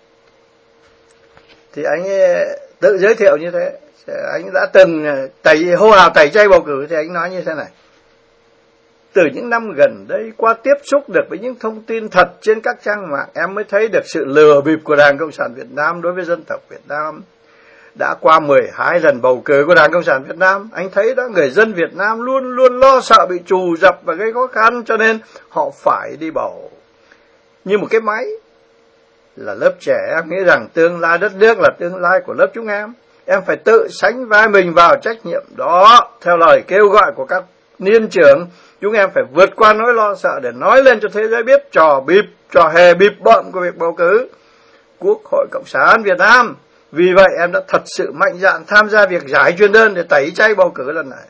Thì anh tự giới thiệu như thế, anh đã từng tẩy hô hào tẩy chay bầu cử. Thì anh nói như thế này: từ những năm gần đây, qua tiếp xúc được với những thông tin thật trên các trang mạng, em mới thấy được sự lừa bịp của Đảng Cộng sản Việt Nam đối với dân tộc Việt Nam. Đã qua mười hai lần bầu cử của Đảng Cộng sản Việt Nam, anh thấy đó, người dân Việt Nam luôn luôn lo sợ bị trù dập và gây khó khăn, cho nên họ phải đi bầu. Như một cái máy, là lớp trẻ em nghĩ rằng tương lai đất nước là tương lai của lớp chúng em. Em phải tự sánh vai mình vào trách nhiệm đó. Theo lời kêu gọi của các niên trưởng, chúng em phải vượt qua nỗi lo sợ để nói lên cho thế giới biết trò bịp, trò hề bịp bợm của việc bầu cử Quốc hội Cộng sản Việt Nam. Vì vậy em đã thật sự mạnh dạn tham gia việc giải truyền đơn để tẩy chay bầu cử lần này.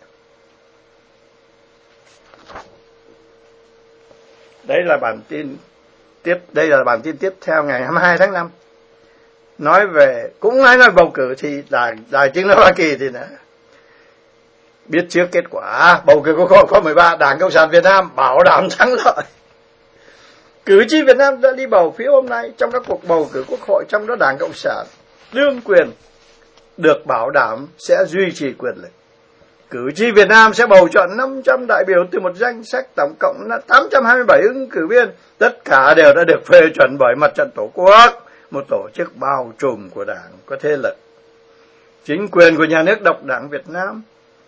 Đây là bản tin tiếp, đây là bản tin tiếp theo ngày hai mươi hai tháng năm. Nói về, cũng nói nói bầu cử thì đài, đài tiếng nói Hoa Kỳ thì nè, biết trước kết quả bầu cử Quốc hội khóa mười ba, Đảng Cộng sản Việt Nam bảo đảm thắng lợi. Cử tri Việt Nam đã đi bầu phiếu hôm nay trong các cuộc bầu cử Quốc hội, trong đó Đảng Cộng sản đương quyền được bảo đảm sẽ duy trì quyền lực. Cử tri Việt Nam sẽ bầu chọn năm trăm đại biểu từ một danh sách tổng cộng là tám trăm hai mươi bảy ứng cử viên. Tất cả đều đã được phê chuẩn bởi Mặt trận Tổ quốc, một tổ chức bao trùm của Đảng có thế lực. Chính quyền của nhà nước độc đảng Việt Nam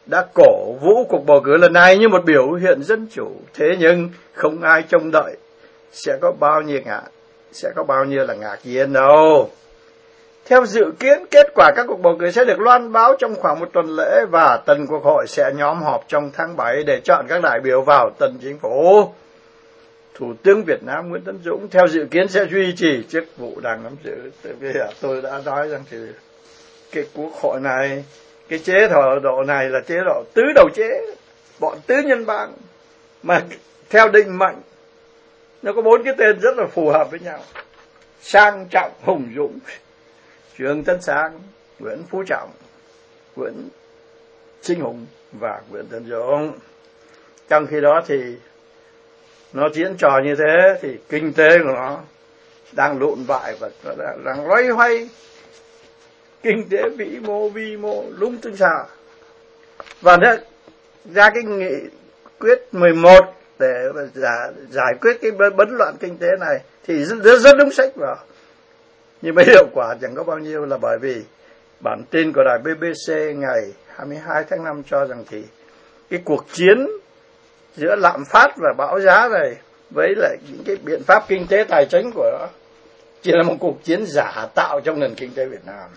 đã cổ vũ cuộc bầu cử lần này như một biểu hiện dân chủ. Thế nhưng không ai trông đợi sẽ có bao nhiêu ngạc, sẽ có bao nhiêu là ngạc nhiên đâu. Theo dự kiến, kết quả các cuộc bầu cử sẽ được loan báo trong khoảng một tuần lễ và tân quốc hội sẽ nhóm họp trong tháng bảy để chọn các đại biểu vào tân chính phủ. Thủ tướng Việt Nam Nguyễn Tấn Dũng theo dự kiến sẽ duy trì chức vụ đang nắm giữ. Bây giờ tôi đã nói rằng thì cái quốc hội này, cái chế độ này là chế độ tứ đầu chế, bọn tứ nhân bang, mà theo định mệnh nó có bốn cái tên rất là phù hợp với nhau: Sang Trọng, Hùng Dũng, Trương Tấn Sang, Nguyễn Phú Trọng, Nguyễn Sinh Hùng và Nguyễn Tấn Dũng. Trong khi đó thì nó diễn trò như thế thì kinh tế của nó đang lụn bại và nó đang, đang loay hoay, kinh tế vĩ mô vi mô lung tung xà. Và nó ra cái nghị quyết mười một để giải, giải quyết cái bấn loạn kinh tế này thì rất, rất đúng sách vào. Nhưng mà hiệu quả chẳng có bao nhiêu, là bởi vì bản tin của đài bê bê xê ngày hai mươi hai tháng năm cho rằng thì cái cuộc chiến giữa lạm phát và bão giá này với lại những cái biện pháp kinh tế tài chính của nó chỉ là một cuộc chiến giả tạo trong nền kinh tế Việt Nam.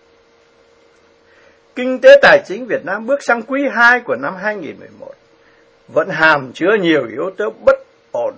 Kinh tế tài chính Việt Nam bước sang quý hai của năm hai nghìn mười một vẫn hàm chứa nhiều yếu tố bất ổn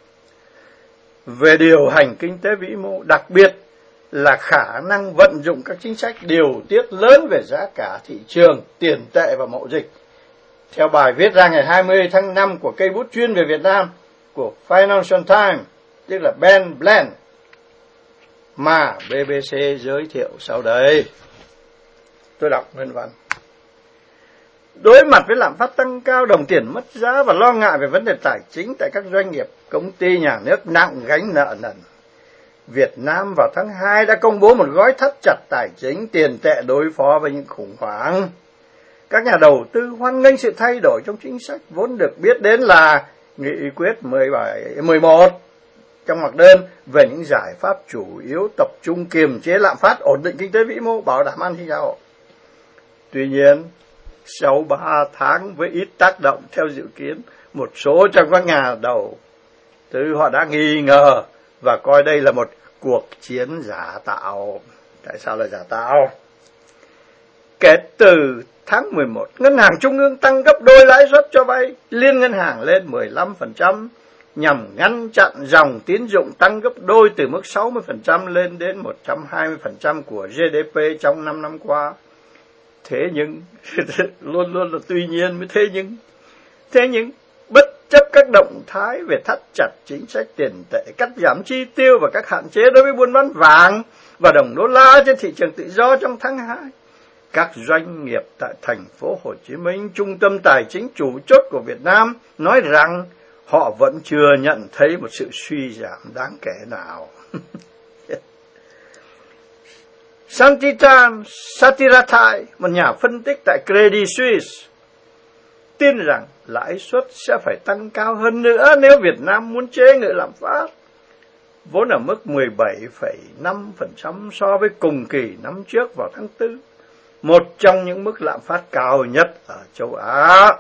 về điều hành kinh tế vĩ mô, đặc biệt là khả năng vận dụng các chính sách điều tiết lớn về giá cả, thị trường, tiền tệ và mậu dịch. Theo bài viết ra ngày hai mươi tháng năm của cây bút chuyên về Việt Nam của Financial Times, tức là Ben Bland, mà bê bê xê giới thiệu sau đây. Tôi đọc nguyên văn. Đối mặt với lạm phát tăng cao, đồng tiền mất giá và lo ngại về vấn đề tài chính tại các doanh nghiệp, công ty nhà nước nặng gánh nợ nần, Việt Nam vào tháng hai đã công bố một gói thắt chặt tài chính tiền tệ đối phó với những khủng hoảng. Các nhà đầu tư hoan nghênh sự thay đổi trong chính sách vốn được biết đến là nghị quyết mười bảy, mười một trong ngoặc đơn về những giải pháp chủ yếu tập trung kiềm chế lạm phát, ổn định kinh tế vĩ mô, bảo đảm an sinh xã hội. Tuy nhiên, sau ba tháng với ít tác động theo dự kiến, một số trong các nhà đầu tư họ đã nghi ngờ và coi đây là một cuộc chiến giả tạo. Tại sao là giả tạo? Kể từ tháng mười một, Ngân hàng Trung ương tăng gấp đôi lãi suất cho vay liên ngân hàng lên mười lăm phần trăm nhằm ngăn chặn dòng tín dụng tăng gấp đôi từ mức sáu mươi phần trăm lên đến một trăm hai mươi phần trăm của giê đê pê trong năm năm qua. Thế nhưng, luôn luôn là tuy nhiên mới thế nhưng, thế nhưng, bất chấp các động thái về thắt chặt chính sách tiền tệ, cắt giảm chi tiêu và các hạn chế đối với buôn bán vàng và đồng đô la trên thị trường tự do trong tháng hai, các doanh nghiệp tại thành phố Hồ Chí Minh, trung tâm tài chính chủ chốt của Việt Nam, nói rằng họ vẫn chưa nhận thấy một sự suy giảm đáng kể nào. Santitam Satirathai, một nhà phân tích tại Credit Suisse, tin rằng lãi suất sẽ phải tăng cao hơn nữa nếu Việt Nam muốn chế ngự lạm phát, vốn ở mức mười bảy phẩy năm phần trăm so với cùng kỳ năm trước vào tháng tư, một trong những mức lạm phát cao nhất ở châu Á.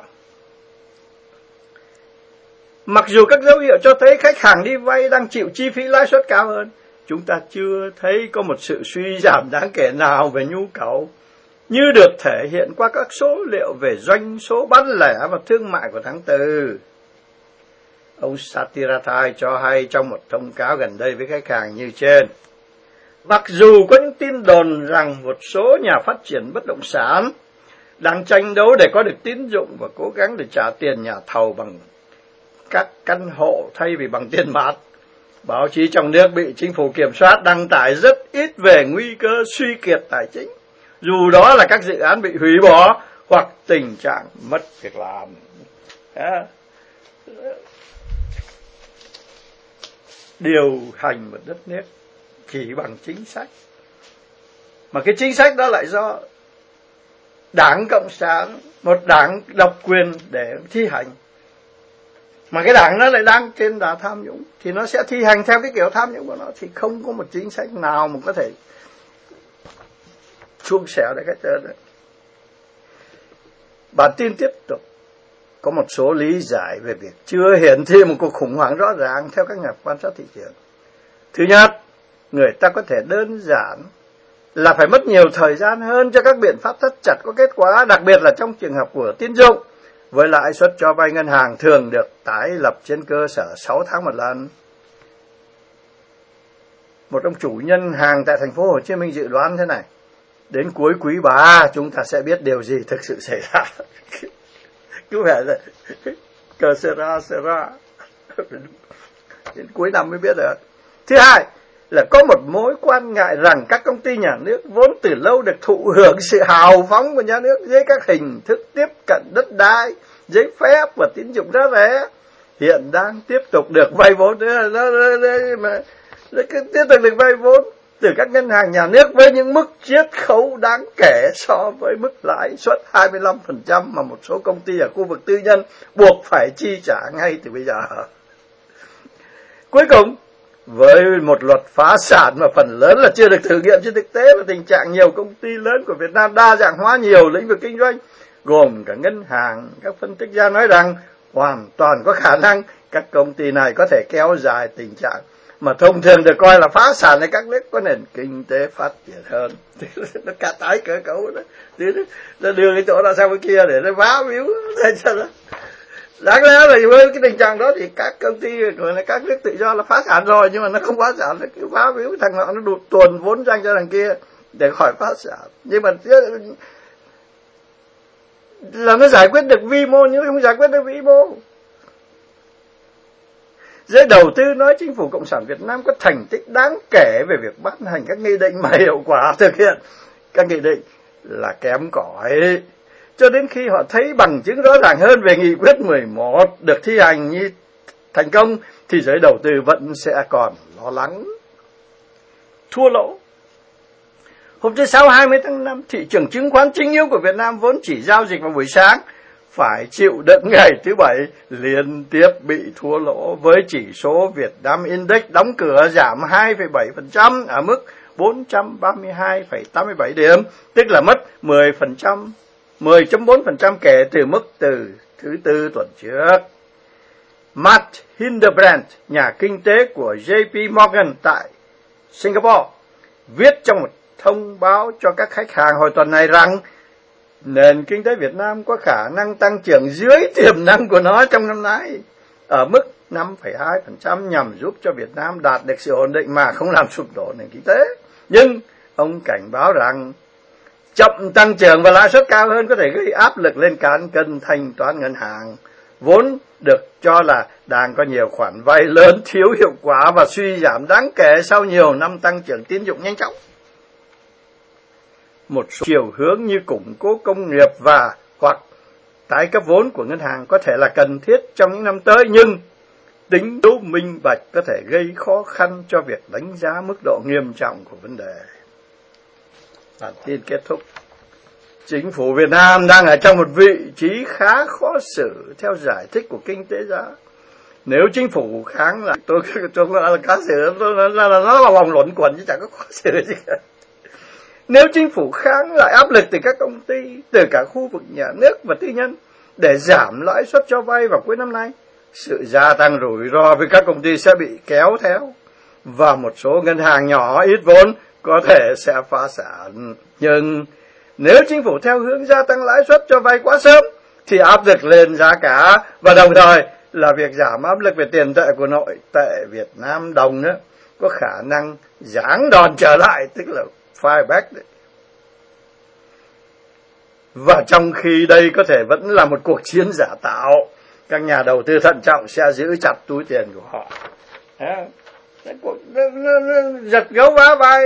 Mặc dù các dấu hiệu cho thấy khách hàng đi vay đang chịu chi phí lãi suất cao hơn, chúng ta chưa thấy có một sự suy giảm đáng kể nào về nhu cầu, như được thể hiện qua các số liệu về doanh số bán lẻ và thương mại của tháng tư. Ông Satirathai cho hay trong một thông cáo gần đây với khách hàng như trên: mặc dù có những tin đồn rằng một số nhà phát triển bất động sản đang tranh đấu để có được tín dụng và cố gắng để trả tiền nhà thầu bằng các căn hộ thay vì bằng tiền mặt, báo chí trong nước bị chính phủ kiểm soát đăng tải rất ít về nguy cơ suy kiệt tài chính, dù đó là các dự án bị hủy bỏ hoặc tình trạng mất việc làm. À, điều hành một đất nước chỉ bằng chính sách, mà cái chính sách đó lại do Đảng Cộng sản, một đảng độc quyền để thi hành, mà cái đảng nó lại đang trên đà tham nhũng, thì nó sẽ thi hành theo cái kiểu tham nhũng của nó, thì không có một chính sách nào mà có thể suôn sẻ để cái trơn đấy. Bản tin tiếp tục có một số lý giải về việc chưa hiển thị một cuộc khủng hoảng rõ ràng theo các nhà quan sát thị trường. Thứ nhất, người ta có thể đơn giản là phải mất nhiều thời gian hơn cho các biện pháp thắt chặt có kết quả, đặc biệt là trong trường hợp của tín dụng, với lãi suất cho vay ngân hàng thường được tái lập trên cơ sở sáu tháng một lần. Một ông chủ ngân hàng tại thành phố Hồ Chí Minh dự đoán thế này: đến cuối quý ba chúng ta sẽ biết điều gì thực sự xảy ra. Cứ phải là cờ sơ ra sơ ra đến cuối năm mới biết được. Thứ hai là có một mối quan ngại rằng các công ty nhà nước vốn từ lâu được thụ hưởng sự hào phóng của nhà nước dưới các hình thức tiếp cận đất đai, giấy phép và tín dụng giá rẻ, hiện đang tiếp tục được vay vốn nữa, nó, nó, nó, mà nó cứ tiếp tục được vay vốn từ các ngân hàng nhà nước với những mức chiết khấu đáng kể so với mức lãi suất hai mươi lăm phần trăm mà một số công ty ở khu vực tư nhân buộc phải chi trả ngay từ bây giờ. Cuối cùng, với một luật phá sản mà phần lớn là chưa được thử nghiệm trên thực tế, và tình trạng nhiều công ty lớn của Việt Nam đa dạng hóa nhiều lĩnh vực kinh doanh, gồm cả ngân hàng, các phân tích gia nói rằng hoàn toàn có khả năng các công ty này có thể kéo dài tình trạng mà thông thường được coi là phá sản ở các nước có nền kinh tế phát triển hơn. Nó cả tái cơ cấu đó, nó đưa cái chỗ đó sang bên kia để nó phá víu. Đáng lẽ là với cái tình trạng đó thì các công ty gọi là các nước tự do là phá sản rồi, nhưng mà nó không phá sản, nó cứ phá víu thằng nọ nó đụt tuồn vốn sang cho thằng kia để khỏi phá sản. Nhưng mà là nó giải quyết được vi mô nhưng không giải quyết được vĩ mô. Giới đầu tư nói chính phủ Cộng sản Việt Nam có thành tích đáng kể về việc ban hành các nghị định mà hiệu quả thực hiện các nghị định là kém cỏi. Cho đến khi họ thấy bằng chứng rõ ràng hơn về nghị quyết mười một được thi hành như thành công thì giới đầu tư vẫn sẽ còn lo lắng thua lỗ. Hôm thứ Sáu hai mươi tháng năm, thị trường chứng khoán chính yếu của Việt Nam vốn chỉ giao dịch vào buổi sáng phải chịu đựng ngày thứ Bảy liên tiếp bị thua lỗ, với chỉ số Việt Nam Index đóng cửa giảm hai phẩy bảy phần trăm ở mức bốn trăm ba mươi hai phẩy tám mươi bảy điểm, tức là mất mười phần trăm, mười phẩy bốn phần trăm kể từ mức từ thứ Tư tuần trước. Matt Hildebrand, nhà kinh tế của J P Morgan tại Singapore, viết trong một thông báo cho các khách hàng hồi tuần này rằng nền kinh tế Việt Nam có khả năng tăng trưởng dưới tiềm năng của nó trong năm nay ở mức năm phẩy hai phần trăm, nhằm giúp cho Việt Nam đạt được sự ổn định mà không làm sụp đổ nền kinh tế. Nhưng ông cảnh báo rằng chậm tăng trưởng và lãi suất cao hơn có thể gây áp lực lên cán cân thanh toán ngân hàng, vốn được cho là đang có nhiều khoản vay lớn thiếu hiệu quả và suy giảm đáng kể sau nhiều năm tăng trưởng tín dụng nhanh chóng. Một số chiều hướng như củng cố công nghiệp và hoặc tái cấp vốn của ngân hàng có thể là cần thiết trong những năm tới, nhưng tính thiếu minh bạch có thể gây khó khăn cho việc đánh giá mức độ nghiêm trọng của vấn đề. Bản tin kết thúc. Chính phủ Việt Nam đang ở trong một vị trí khá khó xử theo giải thích của kinh tế giá. Nếu chính phủ kháng lại, tôi tôi là cá xử, nó là nó là vòng luẩn quẩn chứ chẳng có khó xử gì cả. Nếu chính phủ kháng lại áp lực từ các công ty, từ cả khu vực nhà nước và tư nhân để giảm lãi suất cho vay vào cuối năm nay, sự gia tăng rủi ro với các công ty sẽ bị kéo theo và một số ngân hàng nhỏ ít vốn có thể sẽ phá sản. Nhưng nếu chính phủ theo hướng gia tăng lãi suất cho vay quá sớm thì áp lực lên giá cả, và đồng thời là việc giảm áp lực về tiền tệ của nội tệ Việt Nam đồng nữa có khả năng giáng đòn trở lại, tức là fight back đấy. Và trong khi đây có thể vẫn là một cuộc chiến giả tạo, các nhà đầu tư thận trọng sẽ giữ chặt túi tiền của họ. Giật gấu vá vai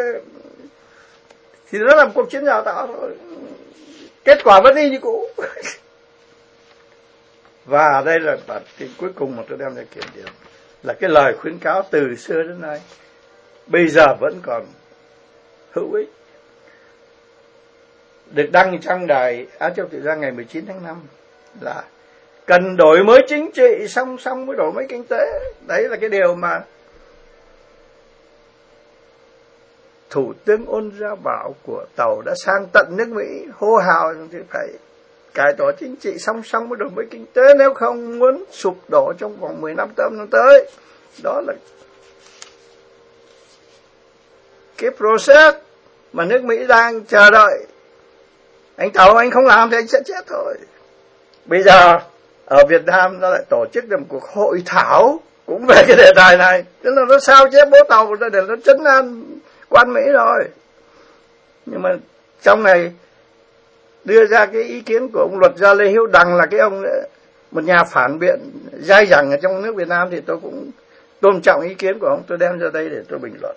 thì nó là một cuộc chiến giả tạo thôi. Kết quả vẫn y như cũ. Và đây là bản tin cuối cùng mà tôi đem ra kiểm điểm, là cái lời khuyến cáo từ xưa đến nay bây giờ vẫn còn hữu ích, được đăng trong đài Á Châu Tự Do ngày mười chín tháng năm, là cần đổi mới chính trị song song với đổi mới kinh tế. Đấy là cái điều mà Thủ tướng Ôn Gia Bảo của Tàu đã sang tận nước Mỹ hô hào thì phải cải tổ chính trị song song với đổi mới kinh tế, nếu không muốn sụp đổ trong vòng mười năm năm tới. Đó là cái process mà nước Mỹ đang chờ đợi. Anh Tàu anh không làm thì anh sẽ chết thôi. Bây giờ ở Việt Nam nó lại tổ chức một cuộc hội thảo cũng về cái đề tài này, tức là nó sao chép bố Tàu để nó trấn an quan Mỹ rồi. Nhưng mà trong này đưa ra cái ý kiến của ông luật gia Lê Hiếu Đằng, là cái ông một nhà phản biện dai dẳng ở trong nước Việt Nam, thì tôi cũng tôn trọng ý kiến của ông, tôi đem ra đây để tôi bình luận.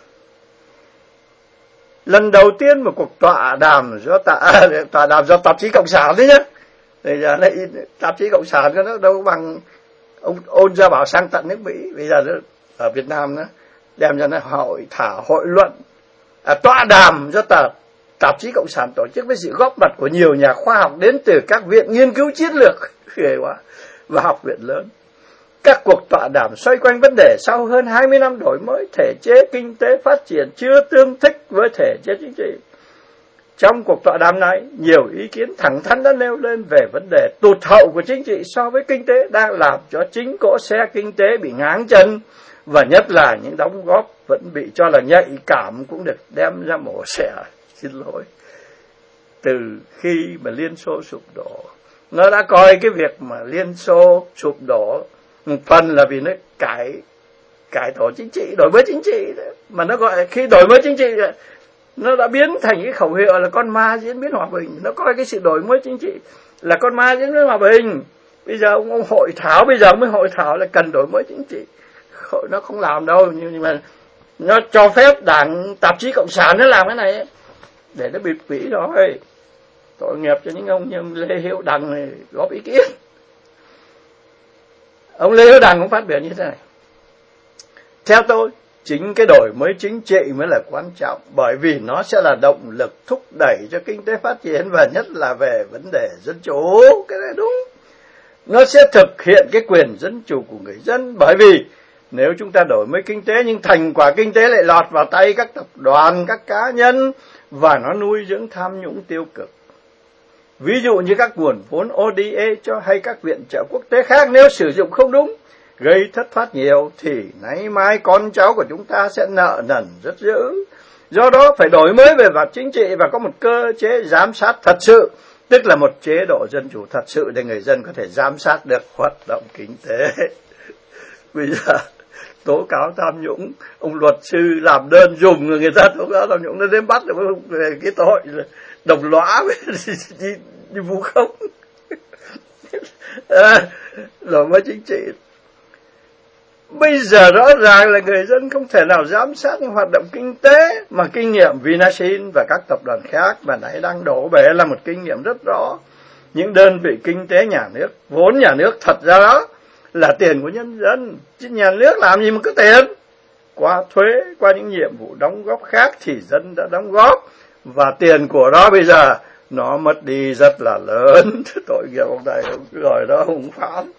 Lần đầu tiên một cuộc tọa đàm do tạ, tọa đàm do tạp chí Cộng sản đấy nhá. Bây giờ này tạp chí Cộng sản nó đâu bằng ông Ôn Gia Bảo sang tận nước Mỹ. Bây giờ nó, ở Việt Nam nó đem ra nó hội thảo hội luận à, tọa đàm do tạp tạp chí Cộng sản tổ chức với sự góp mặt của nhiều nhà khoa học đến từ các viện nghiên cứu chiến lược ghê quá và học viện lớn. Các cuộc tọa đàm xoay quanh vấn đề sau hơn hai mươi năm đổi mới, thể chế kinh tế phát triển chưa tương thích với thể chế chính trị. Trong cuộc tọa đàm này, nhiều ý kiến thẳng thắn đã nêu lên về vấn đề tụt hậu của chính trị so với kinh tế đang làm cho chính cỗ xe kinh tế bị ngáng chân, và nhất là những đóng góp vẫn bị cho là nhạy cảm cũng được đem ra mổ xẻ. Xin lỗi. Từ khi mà Liên Xô sụp đổ, nó đã coi cái việc mà Liên Xô sụp đổ một phần là vì nó cải cải tổ chính trị, đổi mới chính trị đấy. Mà nó gọi là khi đổi mới chính trị nó đã biến thành cái khẩu hiệu là con ma diễn biến hòa bình. Nó coi cái sự đổi mới chính trị là con ma diễn biến hòa bình. Bây giờ ông, ông hội thảo, bây giờ mới hội thảo là cần đổi mới chính trị. Nó không làm đâu, nhưng mà nó cho phép đảng tạp chí Cộng sản nó làm cái này ấy, để nó bịt quỷ rồi. Tội nghiệp cho những ông như ông Lê Hiếu Đằng này góp ý kiến. Ông Lê Hiếu Đằng cũng phát biểu như thế này: theo tôi, chính cái đổi mới chính trị mới là quan trọng, bởi vì nó sẽ là động lực thúc đẩy cho kinh tế phát triển, và nhất là về vấn đề dân chủ. Cái này đúng. Nó sẽ thực hiện cái quyền dân chủ của người dân, bởi vì nếu chúng ta đổi mới kinh tế nhưng thành quả kinh tế lại lọt vào tay các tập đoàn, các cá nhân, và nó nuôi dưỡng tham nhũng tiêu cực. Ví dụ như các nguồn vốn O D A cho hay các viện trợ quốc tế khác, nếu sử dụng không đúng, gây thất thoát nhiều, thì nay mai con cháu của chúng ta sẽ nợ nần rất dữ. Do đó phải đổi mới về mặt chính trị và có một cơ chế giám sát thật sự, tức là một chế độ dân chủ thật sự để người dân có thể giám sát được hoạt động kinh tế. Bây giờ tố cáo tham nhũng, ông luật sư làm đơn dùng người ta tố cáo tham nhũng, nó đến bắt được về cái tội là đồng lõa với đi, đi, đi vu khống. À, đổi mới chính trị. Bây giờ rõ ràng là người dân không thể nào giám sát những hoạt động kinh tế, mà kinh nghiệm Vinasin và các tập đoàn khác mà nãy đang đổ bể là một kinh nghiệm rất rõ. Những đơn vị kinh tế nhà nước, vốn nhà nước thật ra đó là tiền của nhân dân, chứ nhà nước làm gì mà có tiền. Qua thuế, qua những nhiệm vụ đóng góp khác thì dân đã đóng góp, và tiền của đó bây giờ nó mất đi rất là lớn. Tội nghiệp ông này, ông gọi đó ông phán.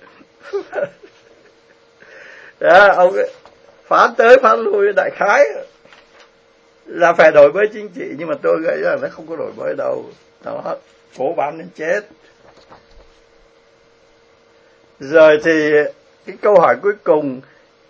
Đó, ông phán tới phán lui đại khái là phải đổi mới chính trị, nhưng mà tôi nghĩ là nó không có đổi mới đâu. Nó cố bán đến chết. Rồi thì cái câu hỏi cuối cùng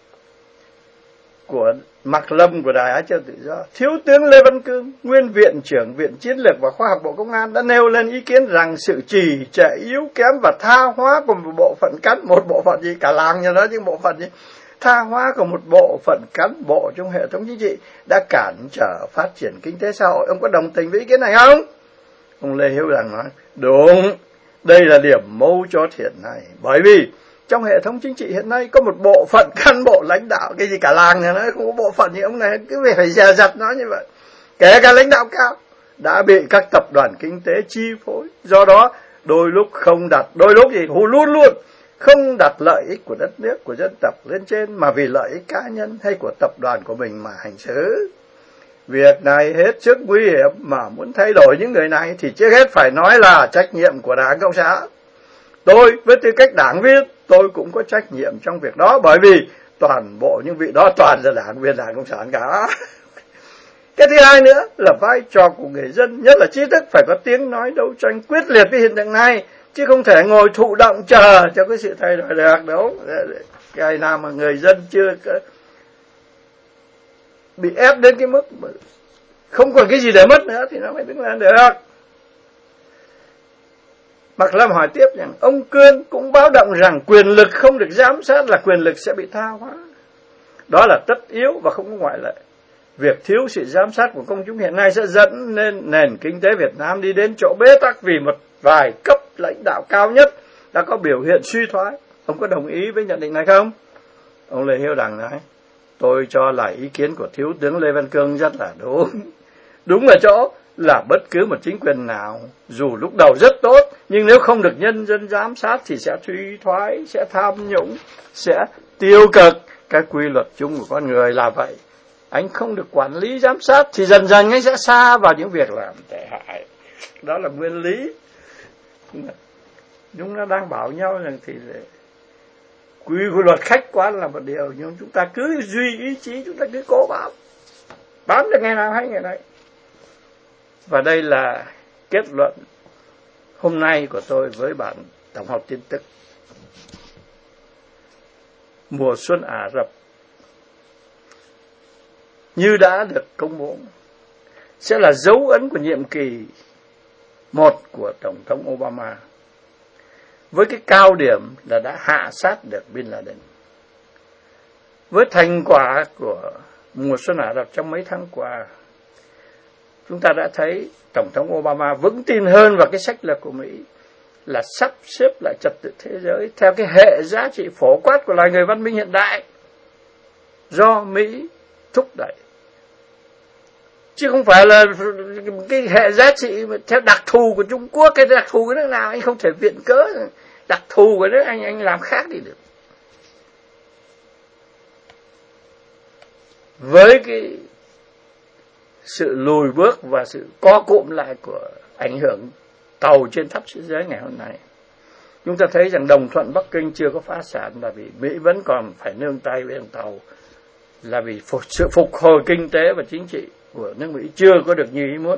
của Mạc Lâm của Đài Á Châu Tự Do, Thiếu tướng Lê Văn Cương, nguyên viện trưởng Viện Chiến lược và Khoa học Bộ Công an đã nêu lên ý kiến rằng sự trì trệ, yếu kém và tha hóa của một bộ phận cán, một bộ phận gì cả làng như đó, nhưng bộ phận gì tha hóa của một bộ phận cán bộ trong hệ thống chính trị đã cản trở phát triển kinh tế xã hội. Ông có đồng tình với ý kiến này không? Ông Lê Hiếu Đằng nói, đúng, đây là điểm mấu chốt hiện nay, bởi vì trong hệ thống chính trị hiện nay có một bộ phận cán bộ lãnh đạo, cái gì cả làng này, nó không có bộ phận gì, ông này cứ phải dè dặt nó như vậy. Kể cả lãnh đạo cao đã bị các tập đoàn kinh tế chi phối, do đó đôi lúc không đặt, đôi lúc gì luôn luôn không đặt lợi ích của đất nước, của dân tộc lên trên, mà vì lợi ích cá nhân hay của tập đoàn của mình mà hành xử. Việc này hết sức nguy hiểm, mà muốn thay đổi những người này thì trước hết phải nói là trách nhiệm của Đảng Cộng sản. Tôi với tư cách đảng viên, tôi cũng có trách nhiệm trong việc đó, bởi vì toàn bộ những vị đó toàn là đảng viên Đảng Cộng sản cả. Cái thứ hai nữa là vai trò của người dân, nhất là trí thức, phải có tiếng nói đấu tranh quyết liệt với hiện tượng này, chứ không thể ngồi thụ động chờ cho cái sự thay đổi được đâu. Cái nào mà người dân chưa bị ép đến cái mức không còn cái gì để mất nữa thì nó mới đứng lên được. Mạc Lâm hỏi tiếp rằng ông Cương cũng báo động rằng quyền lực không được giám sát là quyền lực sẽ bị tha hóa. Đó là tất yếu và không có ngoại lệ. Việc thiếu sự giám sát của công chúng hiện nay sẽ dẫn nên nền kinh tế Việt Nam đi đến chỗ bế tắc vì một vài cấp lãnh đạo cao nhất đã có biểu hiện suy thoái. Ông có đồng ý với nhận định này không? Ông Lê Hiếu Đằng nói, tôi cho là ý kiến của Thiếu tướng Lê Văn Cương rất là đúng. Đúng ở chỗ là bất cứ một chính quyền nào, dù lúc đầu rất tốt, nhưng nếu không được nhân dân giám sát thì sẽ suy thoái, sẽ tham nhũng, sẽ tiêu cực. Cái quy luật chung của con người là vậy. Anh không được quản lý giám sát thì dần dần anh sẽ xa vào những việc làm tệ hại. Đó là nguyên lý. Chúng nó đang bảo nhau rằng thì quy luật khách quan là một điều, nhưng chúng ta cứ duy ý chí, chúng ta cứ cố bám. Bám được ngày nào hay ngày đấy. Và đây là kết luận hôm nay của tôi với bản tổng hợp tin tức. Mùa xuân Ả Rập như đã được công bố sẽ là dấu ấn của nhiệm kỳ một của Tổng thống Obama, với cái cao điểm là đã hạ sát được Bin Laden. Với thành quả của mùa xuân Ả Rập trong mấy tháng qua, chúng ta đã thấy Tổng thống Obama vững tin hơn vào cái sách lược của Mỹ là sắp xếp lại trật tự thế giới theo cái hệ giá trị phổ quát của loài người văn minh hiện đại do Mỹ thúc đẩy, chứ không phải là cái hệ giá trị theo đặc thù của Trung Quốc, cái đặc thù của nước nào anh không thể viện cớ đặc thù của nước anh anh làm khác đi được. Với cái sự lùi bước và sự co cụm lại của ảnh hưởng tàu trên khắp thế giới ngày hôm nay, chúng ta thấy rằng đồng thuận Bắc Kinh chưa có phá sản là vì Mỹ vẫn còn phải nương tay với thằng tàu, là vì phục, sự phục hồi kinh tế và chính trị của nước Mỹ chưa có được như ý muốn.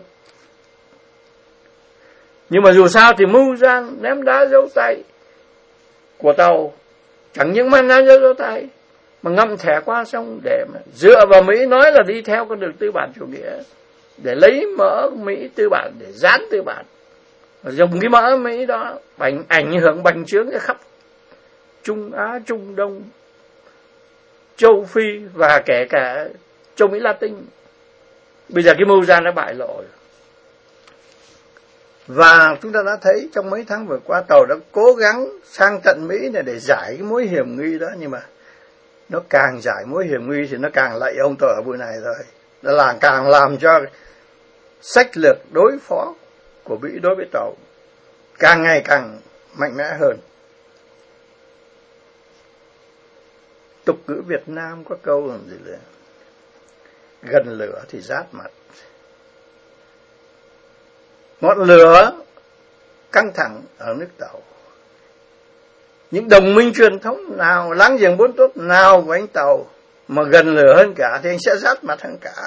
Nhưng mà dù sao thì mưu gian ném đá dấu tay của tàu chẳng những mang ném dấu tay mà ngậm thẻ qua sông để mà dựa vào Mỹ nói là đi theo con đường tư bản chủ nghĩa, để lấy mỡ Mỹ tư bản để dán tư bản, và dùng cái mỡ Mỹ đó ảnh ảnh hưởng bành trướng khắp Trung Á, Trung Đông, châu Phi và kể cả châu Mỹ Latin. Bây giờ cái mưu gian đã bại lộ. Và chúng ta đã thấy trong mấy tháng vừa qua tàu đã cố gắng sang tận Mỹ này để giải cái mối hiểm nguy đó, nhưng mà nó càng giải mối hiểm nguy thì nó càng lạy ông tôi ở buổi này rồi. Nó là càng làm cho sách lược đối phó của Mỹ đối với tàu càng ngày càng mạnh mẽ hơn. Tục ngữ Việt Nam có câu làm gì là gần lửa thì rát mặt. Ngọn lửa căng thẳng ở nước Tàu, những đồng minh truyền thống nào, láng giềng bốn tốt nào của anh Tàu mà gần lửa hơn cả thì anh sẽ rát mặt hơn cả.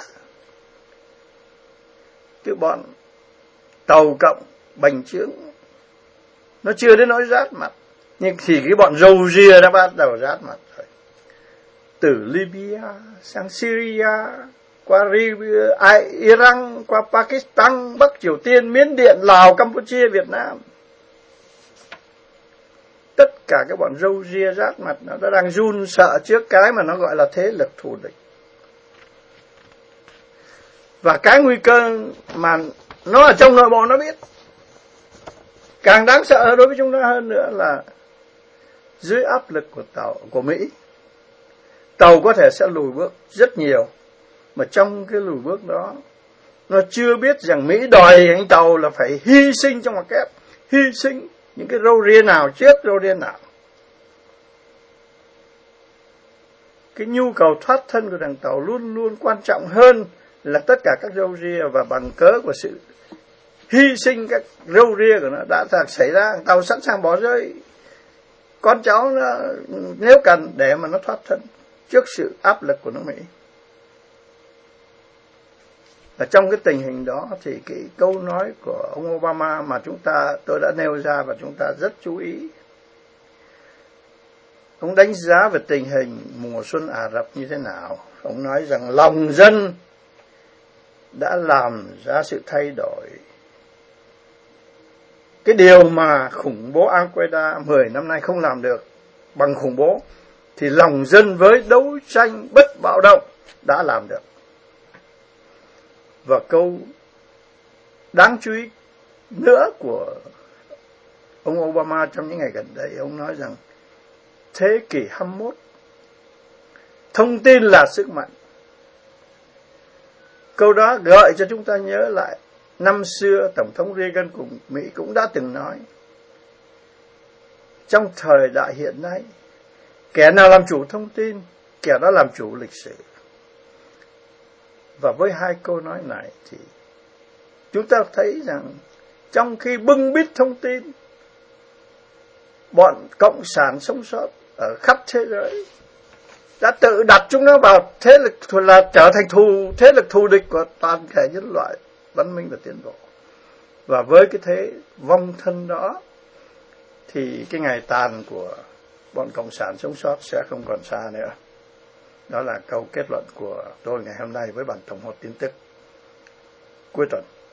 Cái bọn Tàu cộng bành trướng nó chưa đến nỗi rát mặt, nhưng thì cái bọn râu ria đã bắt đầu rát mặt rồi. Từ Libya sang Syria, qua Iran, qua Pakistan, Bắc Triều Tiên, Miến Điện, Lào, Campuchia, Việt Nam, tất cả các bọn râu ria rát mặt nó đã đang run sợ trước cái mà nó gọi là thế lực thù địch. Và cái nguy cơ mà nó ở trong nội bộ nó biết càng đáng sợ đối với chúng ta hơn nữa là dưới áp lực của tàu của Mỹ, tàu có thể sẽ lùi bước rất nhiều, mà trong cái lùi bước đó nó chưa biết rằng Mỹ đòi anh tàu là phải hy sinh trong một kép, hy sinh những cái râu ria nào trước râu ria nào. Cái nhu cầu thoát thân của thằng tàu luôn luôn quan trọng hơn là tất cả các râu ria, và bằng cớ của sự hy sinh các râu ria của nó đã xảy ra, tàu sẵn sàng bỏ rơi con cháu nó nếu cần để mà nó thoát thân trước sự áp lực của nước Mỹ. Và trong cái tình hình đó thì cái câu nói của ông Obama mà chúng ta tôi đã nêu ra và chúng ta rất chú ý. Ông đánh giá về tình hình mùa xuân Ả Rập như thế nào. Ông nói rằng lòng dân đã làm ra sự thay đổi. Cái điều mà khủng bố Al-Qaeda mười năm nay không làm được bằng khủng bố, thì lòng dân với đấu tranh bất bạo động đã làm được. Và câu đáng chú ý nữa của ông Obama trong những ngày gần đây, ông nói rằng thế kỷ hai mươi mốt, thông tin là sức mạnh. Câu đó gợi cho chúng ta nhớ lại năm xưa Tổng thống Reagan của Mỹ cũng đã từng nói, trong thời đại hiện nay, kẻ nào làm chủ thông tin, kẻ đó làm chủ lịch sử. Và với hai câu nói này thì chúng ta thấy rằng trong khi bưng bít thông tin, bọn cộng sản sống sót ở khắp thế giới đã tự đặt chúng nó vào thế lực là trở thành thù thế lực thù địch của toàn thể nhân loại văn minh và tiến bộ. Và với cái thế vong thân đó thì cái ngày tàn của bọn cộng sản sống sót sẽ không còn xa nữa. Đó là câu kết luận của tôi ngày hôm nay với bản tổng hợp tin tức cuối tuần.